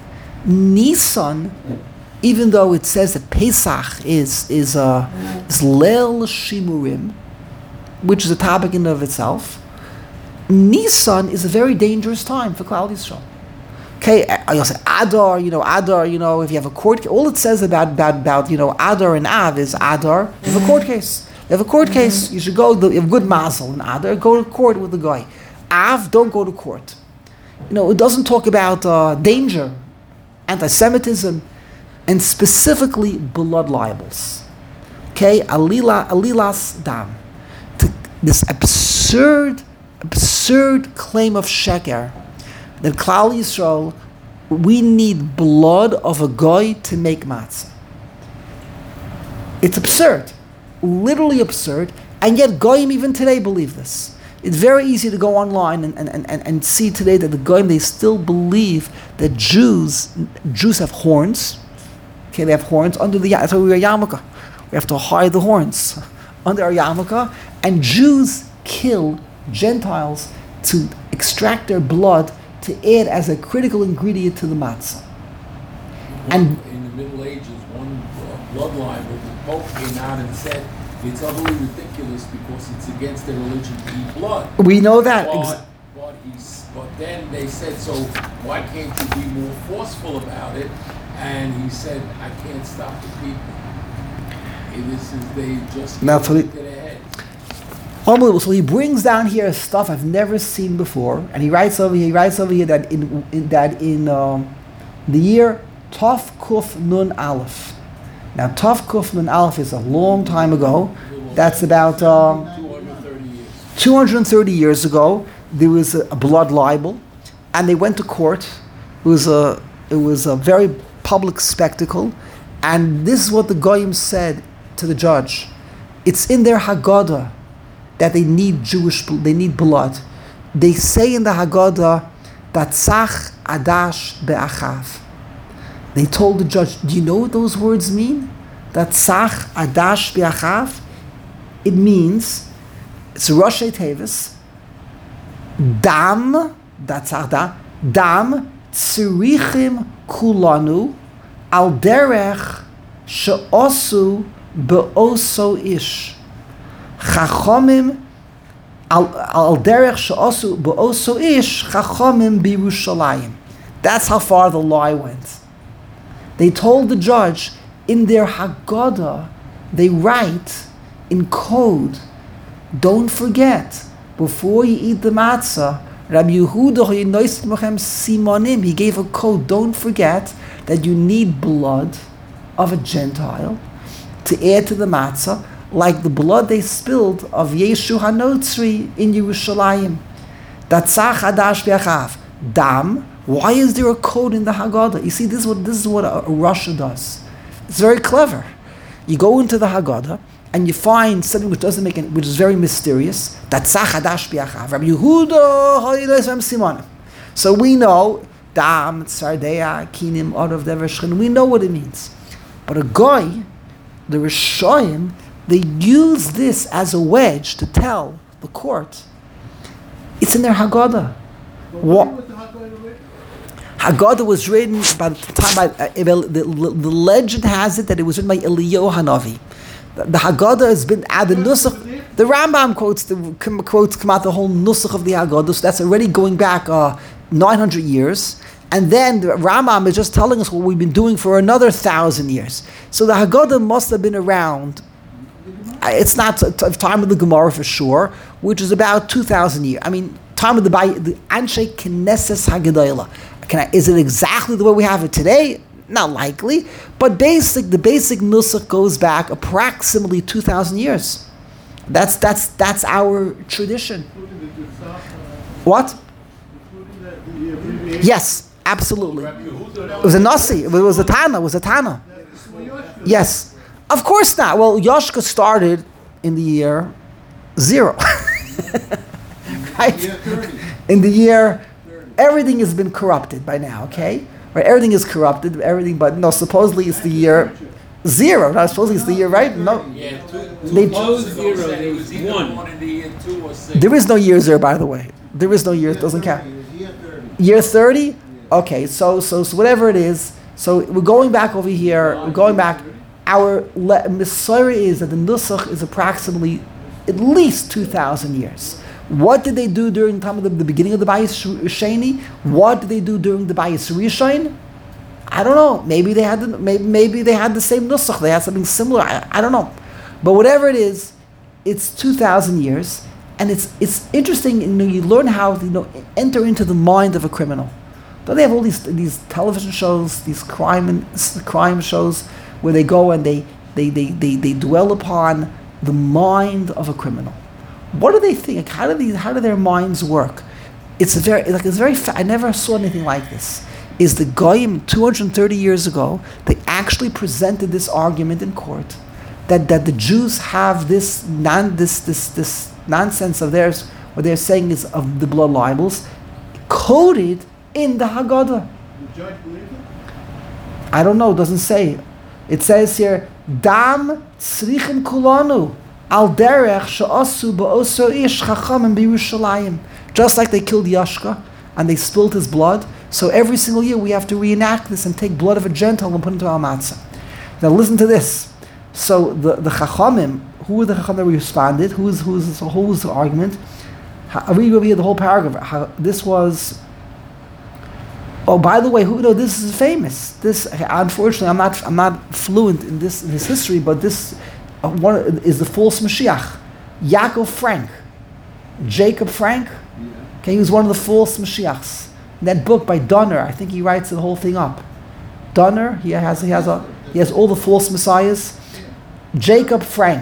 S1: Nisan, even though it says that Pesach is Leil Shimurim, which is a topic in and of itself, Nisan is a very dangerous time for Klal Yisrael. Okay, you'll say Adar, if you have a court, all it says about Adar and Av is Adar, you have a court case. You have a court case, you should go, you have good mazel in Adar, go to court with the guy. Av, don't go to court. It doesn't talk about danger, anti-Semitism, and specifically blood libels. Okay, alilas dam. This absurd claim of sheker that Klal Yisrael, we need blood of a goy to make matzah. It's absurd, literally absurd, and yet goyim even today believe this. It's very easy to go online and see today that the goyim, they still believe that Jews have horns. Okay, they have horns under the, that's why we wear yarmulke. We have to hide the horns under our yarmulke, and Jews kill Gentiles to extract their blood to add as a critical ingredient to the matzah. And
S2: in the Middle Ages, one bloodline, the Pope came out and said it's utterly ridiculous because it's against their religion to eat blood.
S1: We know that.
S2: But then they said, so why can't you be more forceful about it? And he said, I can't stop the people. They just get to their head.
S1: Unbelievable. So he brings down here stuff I've never seen before, and he writes over here that in the year Tov Kuf Nun Aleph. Now Tov Kuf Nun Aleph is a long time ago. That's about 230 years ago. There was a blood libel, and they went to court. It was a very public spectacle, and this is what the goyim said to the judge. It's in their Haggadah that they need blood. They say in the Haggadah that Tzach Adash Be'achav. They told the judge, do you know what those words mean? That Tzach Adash Be'achav? It means, it's Roshei Tevis, Dam, that's Tzach Dam, Tzirichim Kulanu, Al Derech She'osu Be'oso Ish. Chachomim al derech she'osu be'oso ish chachomim b'Yerushalayim. That's how far the lie went. They told the judge in their Haggadah, they write in code, don't forget, before you eat the matzah, Rabbi Yehuda Simonim, he gave a code, don't forget that you need blood of a Gentile to add to the matzah, like the blood they spilled of Yeshu HaNotzri in Yerushalayim. Datzach Hadash Be'achav. Dam. Why is there a code in the Haggadah? You see, this is what a Russia does. It's very clever. You go into the Haggadah and you find something which doesn't make which is very mysterious. Datzach Hadash Be'achav. Rabbi Yehuda Ha'idosem Simon. So we know Dam, Tzardea, Kinim, Orav Dever Shchin. We know what it means. But a guy, the Rishoyim, They use this as a wedge to tell the court. It's in their Haggadah. What? Haggadah was written by the time the legend has it that it was written by Eliyahu Hanavi. The Haggadah has been added nusach. The Rambam quotes come out the whole nusach of the Haggadah, so that's already going back 900 years. And then the Rambam is just telling us what we've been doing for another 1,000 years. So the Haggadah must have been around. It's not time of the Gemara for sure, which is about 2,000 years. I mean, time of the Anshe Knesses Haggadah. Is it exactly the way we have it today? Not likely, but the basic nusach goes back approximately 2,000 years. That's our tradition. What? Yes, absolutely. It was a nasi. It was a tana. It was a tana. Yes, of course not. Well, Yoshka started in the year 0, right? In the year. Everything has been corrupted by now, okay? Right? Everything is corrupted, everything, but no, supposedly it's the year 0. Not supposedly it's the year, right? No.
S2: Yeah,
S5: There was one.
S1: There is no year 0, by the way. There is no year, it doesn't count. Year 30? Okay, so whatever it is, so we're going back over here, we're going back. Our Messiah is that the Nusach is approximately at least 2,000 years. What did they do during the time of the beginning of the Bayis Sheni? What did they do during the Bayis Rishon? I don't know. Maybe they had the same nusach. They had something similar. I don't know. But whatever it is, it's 2,000 years, and it's interesting. You learn how to enter into the mind of a criminal. Don't they have all these television shows, these crime shows, where they go and they dwell upon the mind of a criminal. What do they think? How do their minds work? I never saw anything like this. Is the Goyim 230 years ago, they actually presented this argument in court that the Jews have this nonsense of theirs, what they're saying is of the blood libels, coded in the Haggadah.
S3: The judge believed it?
S1: I don't know, it doesn't say. It says here, Dam tzrichen kulanu. Al derech she'asu ba'oso ish chachamim b'Yerushalayim. Just like they killed Yashka and they spilled his blood, so every single year we have to reenact this and take blood of a Gentile and put it into our matzah. Now listen to this. So the chachamim, who were the chachamim that responded? Who was the argument? I read over here the whole paragraph. This was. Oh, by the way, this is famous. This, unfortunately, I'm not fluent in this history, but this. One is the false Mashiach, Yaakov Frank, Jacob Frank. Okay, he was one of the false Mashiachs. In that book by Donner, I think he writes the whole thing up. Donner, he has all the false messiahs. Jacob Frank,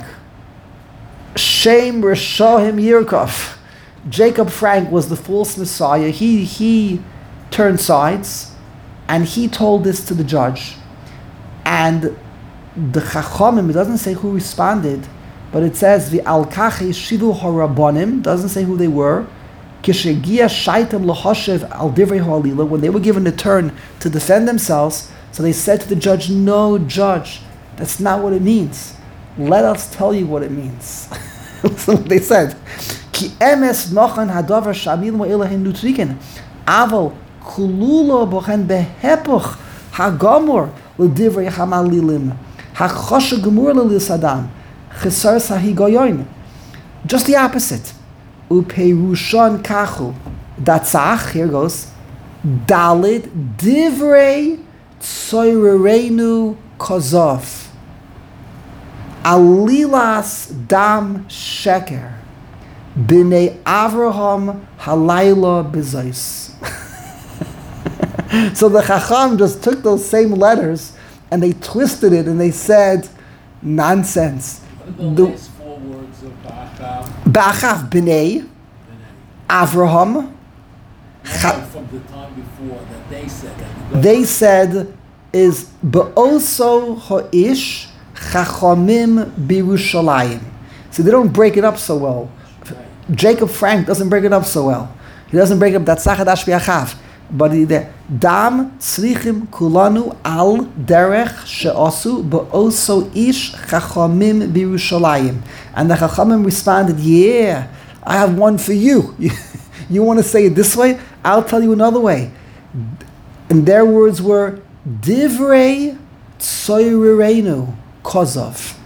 S1: Shem Rishahim Yirkov. Jacob Frank was the false messiah. He turned sides, and he told this to the judge, and the Chachamim, it doesn't say who responded, but it says the Al-Kachi Shidu Harabonim, doesn't say who they were. Kishegia Shaitam Lahashev Al Divrei Ha'alila, when they were given a turn to defend themselves, so they said to the judge, "No, judge, that's not what it means. Let us tell you what it means." Listen what they said. Ki emes nochan hadavar shamil mo'ilahin nutriken, aval kululo bochen behepuch hagamor l'divrei hamalilim. Just the opposite. Upeirushan kachu. Datzach, here goes. Dalid divrei tsoirerenu kozov. Alilas dam sheker. B'nei Avraham halayla bezos. So the Chacham just took those same letters and they twisted it and they said, nonsense.
S2: The last 4 words of Ba'achav.
S1: Ba'achav, B'nei, Avraham.
S2: From the time before that they said that.
S1: They said is Be'oso Ha'ish Chachamim B'Yerushalayim. So they don't break it up so well. Jacob Frank doesn't break it up so well. He doesn't break up that Sachadash B'Achav. but the dam tzrichim kulanu al derech she'asu ba'oso ish chachamim b'Yerushalayim. And the chachamim responded, yeah, I have one for you. You want to say it this way? I'll tell you another way. And their words were, divrei tsoyrerenu kozov.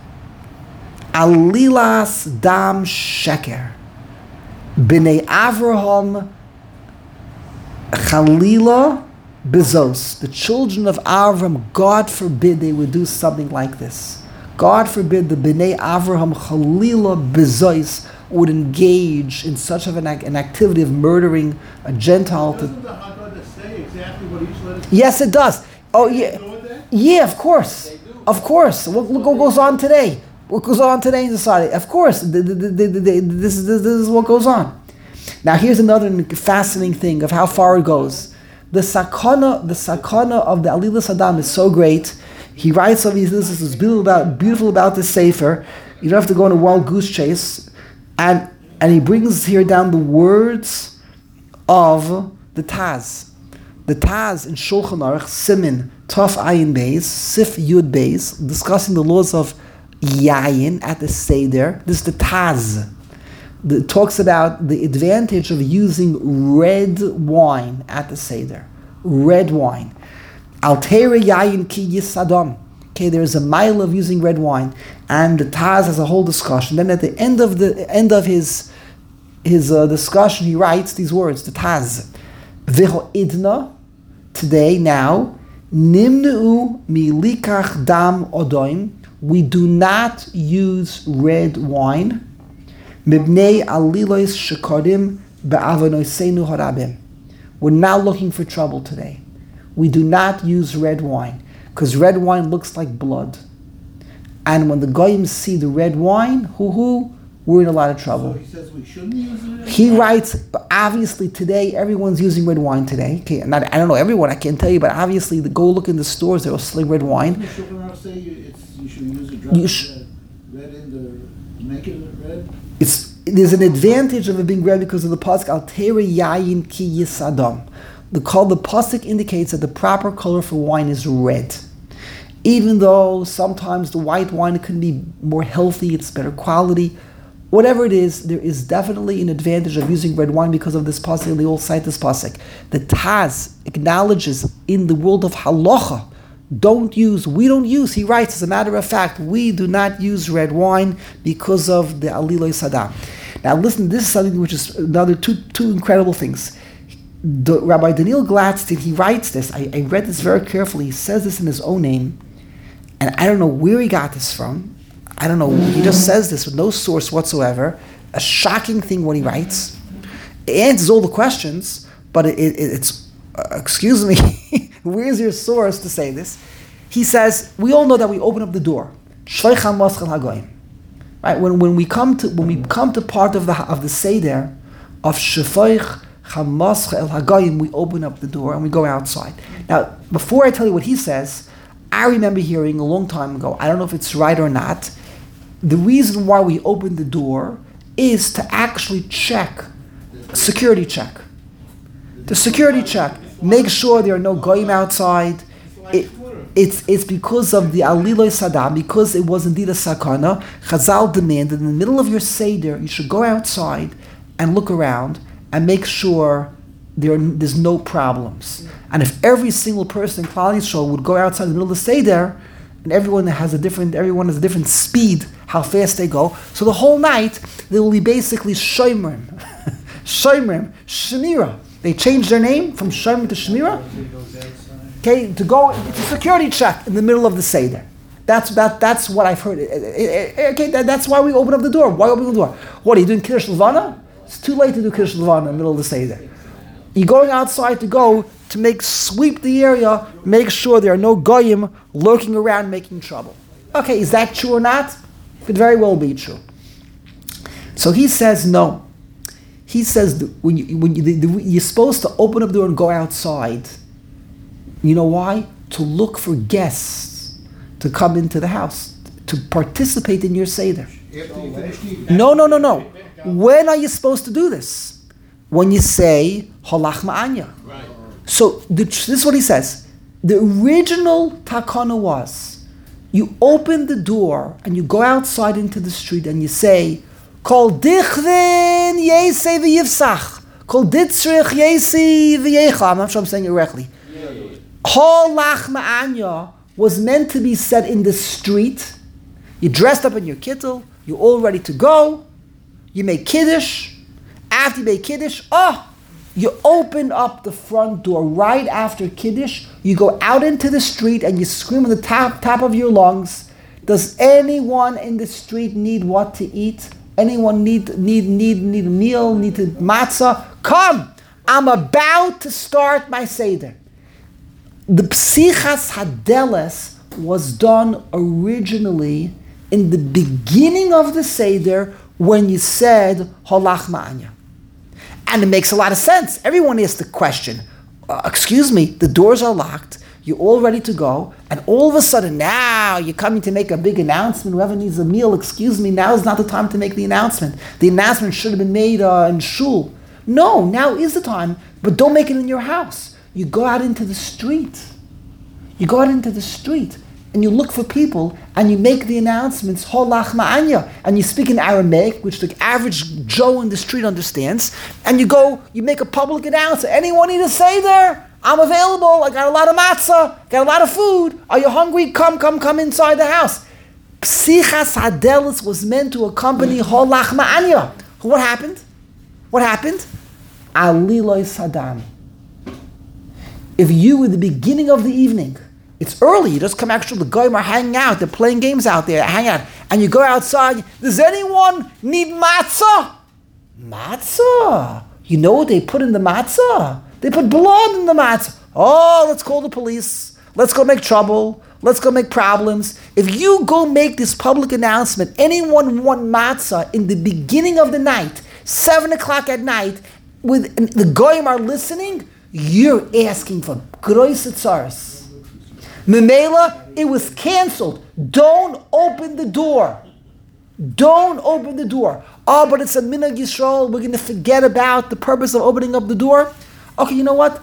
S1: Alilas dam sheker. B'nei Avraham chalila bezos. The children of Avram, God forbid they would do something like this. God forbid the B'nei Avraham chalila bezos would engage in such of an activity of murdering a Gentile.
S3: Doesn't the Haggadah say exactly what each letter says?
S1: Yes, it does. Oh, yeah.
S3: You know that?
S1: Yeah, of course. Of course. Look what goes on today. What goes on today in society? Of course. This is what goes on. Now, here's another fascinating thing of how far it goes. The sakana of the Alilas Adam is so great. He writes of these. This is beautiful about the Sefer. You don't have to go on a wild goose chase. And he brings here down the words of the Taz. The Taz in Shulchan Aruch, Simin, Tov Ayin Beis, Sif Yud Beis, discussing the laws of Yayin at the Seder. This is the Taz. It talks about the advantage of using red wine at the Seder. Red wine. Altere Yayin ki yisadam. Okay, there's a mile of using red wine, and the Taz has a whole discussion. Then at the end of his discussion, he writes these words: the Taz, V'ho idna, today now, nimnu milikach dam odoim. We do not use red wine. Mibnei alilois shekarim be'avonoseinu harabim. We're not looking for trouble today. We do not use red wine. Because red wine looks like blood. And when the goyim see the red wine, we're in a lot of trouble.
S3: So he says we shouldn't use it?
S1: He writes, obviously today, everyone's using red wine today. Okay, and I don't know everyone, I can't tell you, but obviously, go look in the stores, they're selling red wine.
S3: Doesn't the Shulchan Aruch say you should use a drop of red in the, make it red?
S1: There's an advantage of it being red because of the pasuk, al tere yayin ki yisadam. The pasuk indicates that the proper color for wine is red. Even though sometimes the white wine can be more healthy, it's better quality. Whatever it is, there is definitely an advantage of using red wine because of this pasuk, and they all cite this pasuk. The Taz acknowledges in the world of halacha, we don't use, he writes, as a matter of fact, we do not use red wine because of the Aliloi Saddam. Now listen, this is something which is another two incredible things. Rabbi Daniel Gladstein, he writes this, I read this very carefully, he says this in his own name, and I don't know where he got this from. I don't know, he just says this with no source whatsoever. A shocking thing what he writes. It answers all the questions, but it's excuse me, where's your source to say this? He says, we all know that we open up the door. Right? When we come to part of the Seder of Shefoich Chamascha El Hagoyim, we open up the door and we go outside. Now, before I tell you what he says, I remember hearing a long time ago, I don't know if it's right or not, the reason why we open the door is to actually check, security check. The security check, make sure there are no goyim outside. It's because of the Aliloi Saddam, because it was indeed a sakana. Chazal demanded in the middle of your Seder, you should go outside and look around and make sure there's no problems. And if every single person in Klal Yisrael would go outside in the middle of the Seder, and everyone has a different speed, how fast they go, so the whole night there will be basically Shoimrim, Shemira. They changed their name from Shoimrim to Shemira. Okay, to go, it's a security check in the middle of the Seder. That's what I've heard. Okay, that's why we open up the door. Why open the door? What are you doing, Kiddush Levana? It's too late to do Kiddush Levana in the middle of the Seder. You're going outside to sweep the area, make sure there are no goyim lurking around making trouble. Okay, is that true or not? Could very well be true. So he says no. He says when you're supposed to open up the door and go outside. You know why? To look for guests to come into the house, to participate in your Seder.
S3: After you finish eating.
S1: No. When are you supposed to do this? When you say Halach Ma'anya.
S2: Right.
S1: So this is what he says. The original takana was, you open the door and you go outside into the street and you say, Kol dichvin yesei v'yivsach. Kol ditzrich yesei v'yecha. I'm not sure I'm saying it correctly. Hol lach ma'anya was meant to be said in the street. You dressed up in your kittel, you're all ready to go, you make kiddush. After you make kiddush, you open up the front door right after kiddush, you go out into the street and you scream at the top of your lungs, does anyone in the street need what to eat? Anyone need a meal, need a matzah? Come! I'm about to start my Seder. The Psichas Hadeles was done originally in the beginning of the Seder when you said Holach Ma'anya. And it makes a lot of sense. Everyone asked the question, excuse me, the doors are locked, you're all ready to go, and all of a sudden now you're coming to make a big announcement, whoever needs a meal, excuse me, now is not the time to make the announcement. The announcement should have been made in shul. No, now is the time, but don't make it in your house. You go out into the street. You go out into the street and you look for people and you make the announcements, Holach Ma'anya, and you speak in Aramaic, which the average Joe in the street understands, and you go, you make a public announcement. Anyone need a Seder? I'm available. I got a lot of matzah, got a lot of food. Are you hungry? Come inside the house. Psichas Hadelis was meant to accompany Holach Ma'anya. What happened? Aliloi Saddam. If you, in the beginning of the evening, it's early, you just come actually, the goyim are hanging out, they're playing games out there, hang out, and you go outside, does anyone need matzah? Matzah? You know what they put in the matzah? They put blood in the matzah. Oh, let's call the police. Let's go make trouble. Let's go make problems. If you go make this public announcement, anyone want matzah in the beginning of the night, 7 o'clock at night, with the goyim are listening, you're asking for groise tzaras. Memela, it was canceled. Don't open the door. Don't open the door. Oh, but it's a minhag Yisrael. We're going to forget about the purpose of opening up the door. Okay, you know what?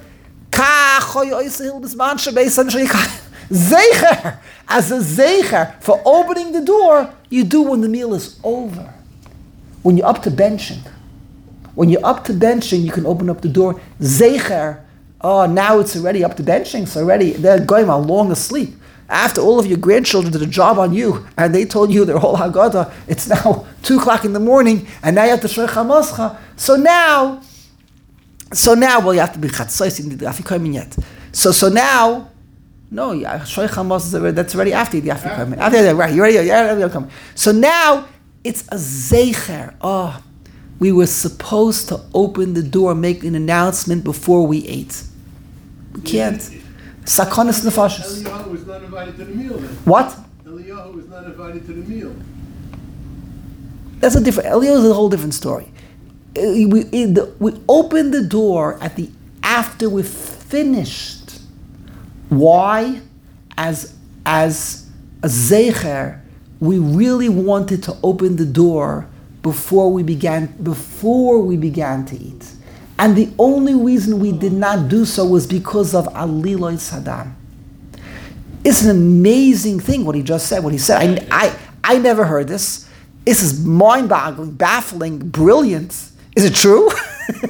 S1: Zecher. As a zecher for opening the door, you do when the meal is over. When you're up to benching. You can open up the door. Zecher. Oh, now it's already up to benching. So already they're going on long asleep. After all of your grandchildren did a job on you, and they told you their whole Haggadah, it's now 2 o'clock in the morning, and now you have to Shreich HaMoscha. So now, well, you have to be Chatzos, you need the Afikoyim yet. So now, no, Shreich HaMoscha, that's already after the Afikoyim. After that, right, you're ready, come. So now, it's a Zecher. Oh, we were supposed to open the door, make an announcement before we ate. We can't. Sakonis nefashos.
S3: Eliyahu was not invited to the meal then.
S1: What?
S3: Eliyahu was not invited to the meal.
S1: That's a different. Eliyahu is a whole different story. We opened the door after we finished. Why? As a zecher, we really wanted to open the door before we began to eat. And the only reason we did not do so was because of Aliloi Saddam. It's an amazing thing what he just said. What he said, I never heard this. This is mind-boggling, baffling, brilliant. Is it true?
S6: Is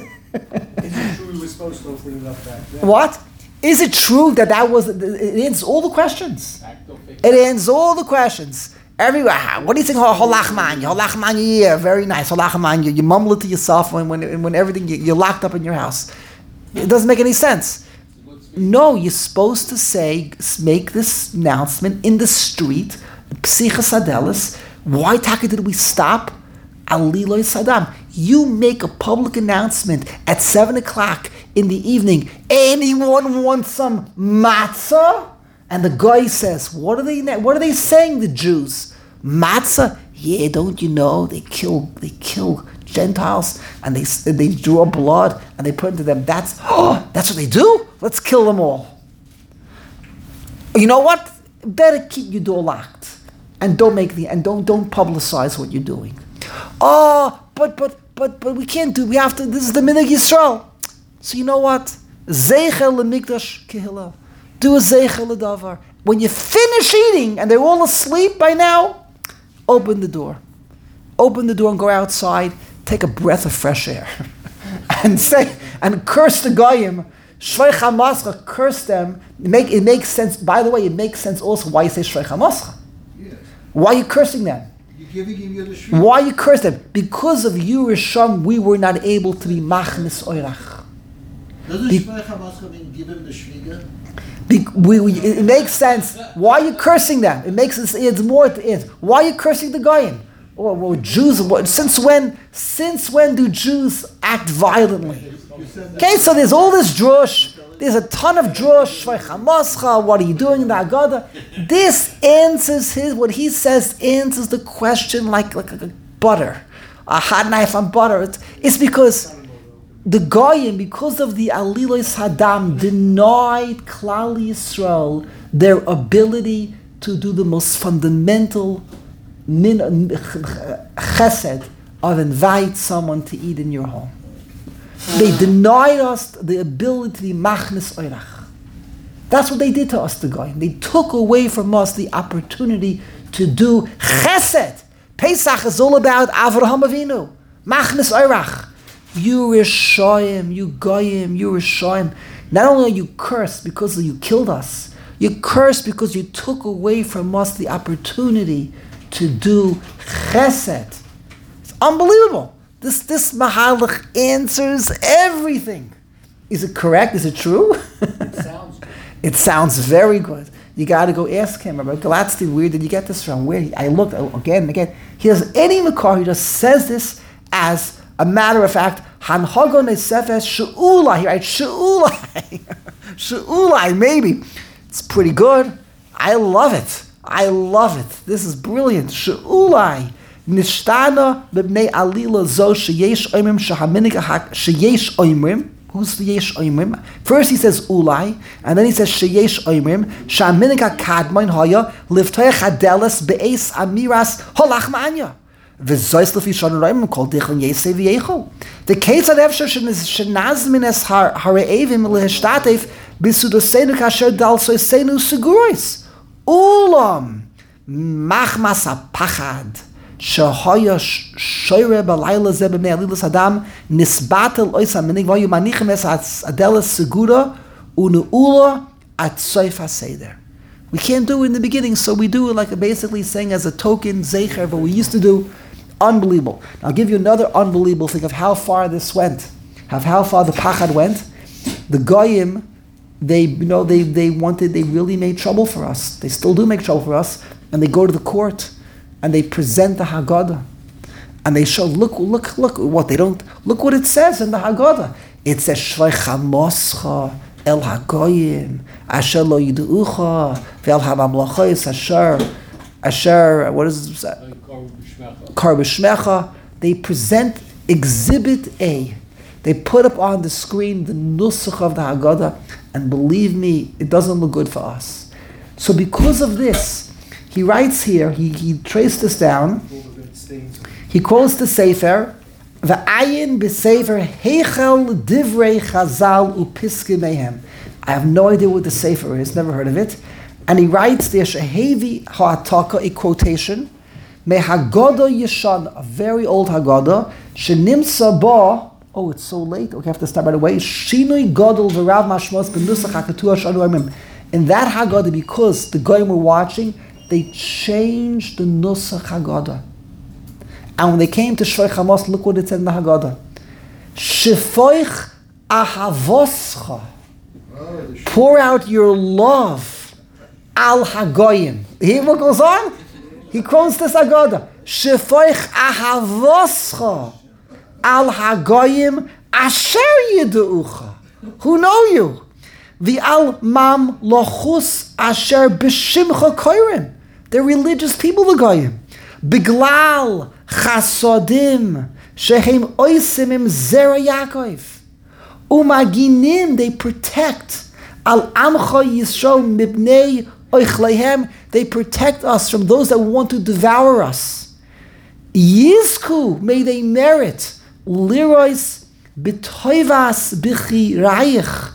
S6: it true we were supposed to open it up back then?
S1: What? Is it true that was? It answers all the questions. It answers all the questions. Everywhere. What do you think? Holach manya, yeah, very nice. Holach manya. You mumble it to yourself when everything you're locked up in your house. It doesn't make any sense. No, you're supposed to make this announcement in the street. Psichas Hadelis. Why Taka did we stop? Aliloi Saddam. You make a public announcement at 7 o'clock in the evening. Anyone want some matzah? And the guy says, what are they saying, the Jews? Matzah? Yeah, don't you know they kill Gentiles and they draw blood and they put into them. That's what they do? Let's kill them all. You know what? Better keep your door locked and don't publicize what you're doing. Oh, but we can't do. We have to. This is the minhag Yisrael. So you know what? Zeichel lemikdash kehila. Do a zeichel ledavar. When you finish eating and they're all asleep by now, open the door. Open the door and go outside. Take a breath of fresh air, and say and curse the goyim. Shvei chamascha, curse them. It makes sense. By the way, it makes sense also why you say shvei chamascha.
S3: Yes.
S1: Why are you cursing them?
S3: You're giving him the shvei.
S1: Why you curse them? Because of you, Risham, we were not able to be machnis oirach.
S3: Doesn't shvei chamascha mean give him the shviga?
S1: It makes sense. Why are you cursing them? It makes sense. It's more. Why are you cursing the goyim? Or Jews? Since when do Jews act violently? Okay, so there's all this drush. There's a ton of drush. Shvei chamascha. What are you doing in the Haggadah? This answers what he says answers the question like a butter, a hot knife on butter. It's because the Goyim, because of the Alilos Hadam, denied Klal Yisrael their ability to do the most fundamental chesed of invite someone to eat in your home. They denied us the ability to be machnes oirach. That's what they did to us, the Goyim. They took away from us the opportunity to do chesed. Pesach is all about Avraham Avinu, machnes oirach. You Rishayim, you Goyim, you Rishayim. Not only are you cursed because you killed us, you're cursed because you took away from us the opportunity to do chesed. It's unbelievable. This Mahalach answers everything. Is it correct? Is it true?
S6: It sounds good.
S1: It sounds very good. You got to go ask him about Galatzti. Where did you get this from? Where? I looked again and again. He has any makar. He just says this as a matter of fact. Hanhago nesefes she'ulai. He writes she'ulai. She'ulai. Maybe it's pretty good. I love it. I love it. This is brilliant. She'ulai. Nishtana b'bnei alila zo sheyesh oimrim shehaminik sheyesh oimrim. Who's the yesh oimrim? First he says ulai, and then he says sheyesh oimrim shehaminik hakadmoin haya livtoy chadeles be'es amiras holach ma'anya v'zois lefi shon roimim kol dichon yesei v'yechol. The case of efshar shenazmin es hare'evim lehishtatev b'sudosenu kasher dal soisenu segurois ulam machmas hapachad Shahaya shoyre balayla ze b'nei alilas adam nisbatel oisa minig vayu manichem es adelas segura unuula at soif haseder. We can't do it in the beginning, so we do it like basically saying as a token zecher of what we used to do. Unbelievable. I'll give you another unbelievable thing of how far this went, of how far the pachad went. The goyim, they really made trouble for us. They still do make trouble for us, and they go to the court. And they present the Haggadah, and they show, look what they don't, look what it says in the Haggadah. It says, Shvei chamoscha el hagoyim, asher lo yidu'ucha, ve'el hamamlachos, asher, what is it? Kar b'shmecha. They present Exhibit A. They put up on the screen the nusach of the Haggadah, and believe me, it doesn't look good for us. So because of this, he writes here, he traced this down. He quotes the Sefer, V'ayin b'Sefer heichel divrei chazal upiske mehem. I have no idea what the Sefer is, never heard of it. And he writes there, Shehevi ha'ataka, a quotation, me Haggadah Yeshan, a very old Haggadah, shenimsa ba, oh, it's so late, okay, I have to start right away, Shinui Gadol v'rav mashmos b'nusach ha'katuah shanu amim. In that Haggadah, because the Goyim were watching, they changed the Nusach Haggadah. And when they came to Shvei Chamos, look what it said in the Haggadah. Shefoich ahavoscha. Pour out your love al hagoyim. Hear what goes on? He quotes this Haggadah. Shefoich ahavoscha al hagoyim asher yidu'ucha. Who know you? The al mam lochus asher b'shimcha koirim. They're religious people, the Goyim. Biglal chasodim shehem oisim im zera Yaakov. Umaginim, they protect. Al amcha Yisrael mibnei oichleihem. They protect us from those that want to devour us. Yizku, may they merit. Lirois b'toivas b'chi rayich.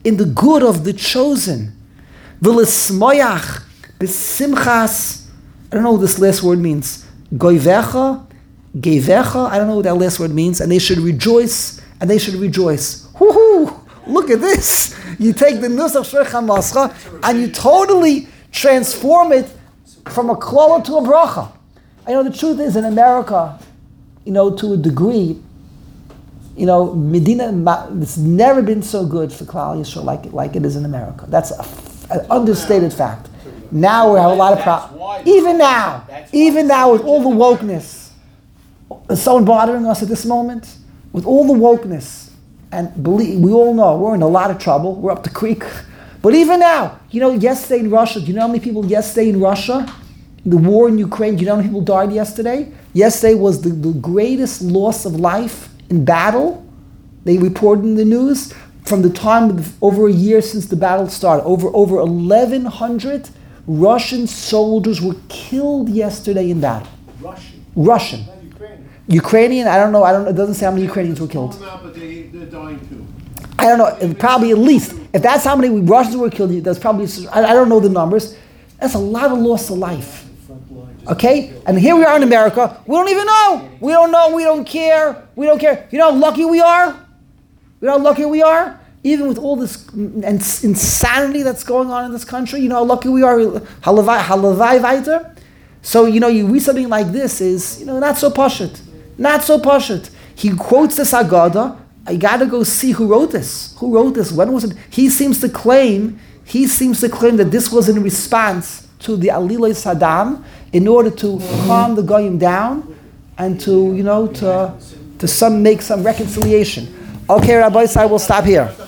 S1: in the good of the chosen. V'lismoyach b'simchas. I don't know what this last word means. Goivecha, gevecha. I don't know what that last word means. And they should rejoice. And they should rejoice. Woohoo! Look at this. You take the nusach shrechan mascha and you totally transform it from a klala to a bracha. I know the truth is in America, to a degree, Medina, it's never been so good for Klal Yisrael like it is in America. That's an understated fact. Now we have a lot of problems. Even now with all the wokeness, is someone bothering us at this moment? With all the wokeness, and believe, we all know we're in a lot of trouble. We're up the creek. But even now, yesterday in Russia, do you know how many people yesterday in Russia, the war in Ukraine, do you know how many people died yesterday? Yesterday was the greatest loss of life in battle. They reported in the news from the time of over a year since the battle started. Over 1,100 Russian soldiers were killed yesterday in battle. Russian. Ukrainian, I don't know, it doesn't say how many Ukrainians were killed.
S3: But they're dying too.
S1: I don't know, probably at least. If that's how many Russians were killed, that's probably, I don't know the numbers. That's a lot of loss of life. Okay? And here we are in America. We don't even know. We don't know. We don't care. We don't care. You know how lucky we are? You know how lucky we are? Even with all this insanity that's going on in this country, you know how lucky we are? Halavai weiter. So, you read something like this is, not so pashut. Not so pashut. He quotes this Haggadah. I got to go see who wrote this. Who wrote this? When was it? He seems to claim that this was in response to the Aliloi Saddam in order to calm the Goyim down and to make some reconciliation. Okay, Rabbi, I will stop here.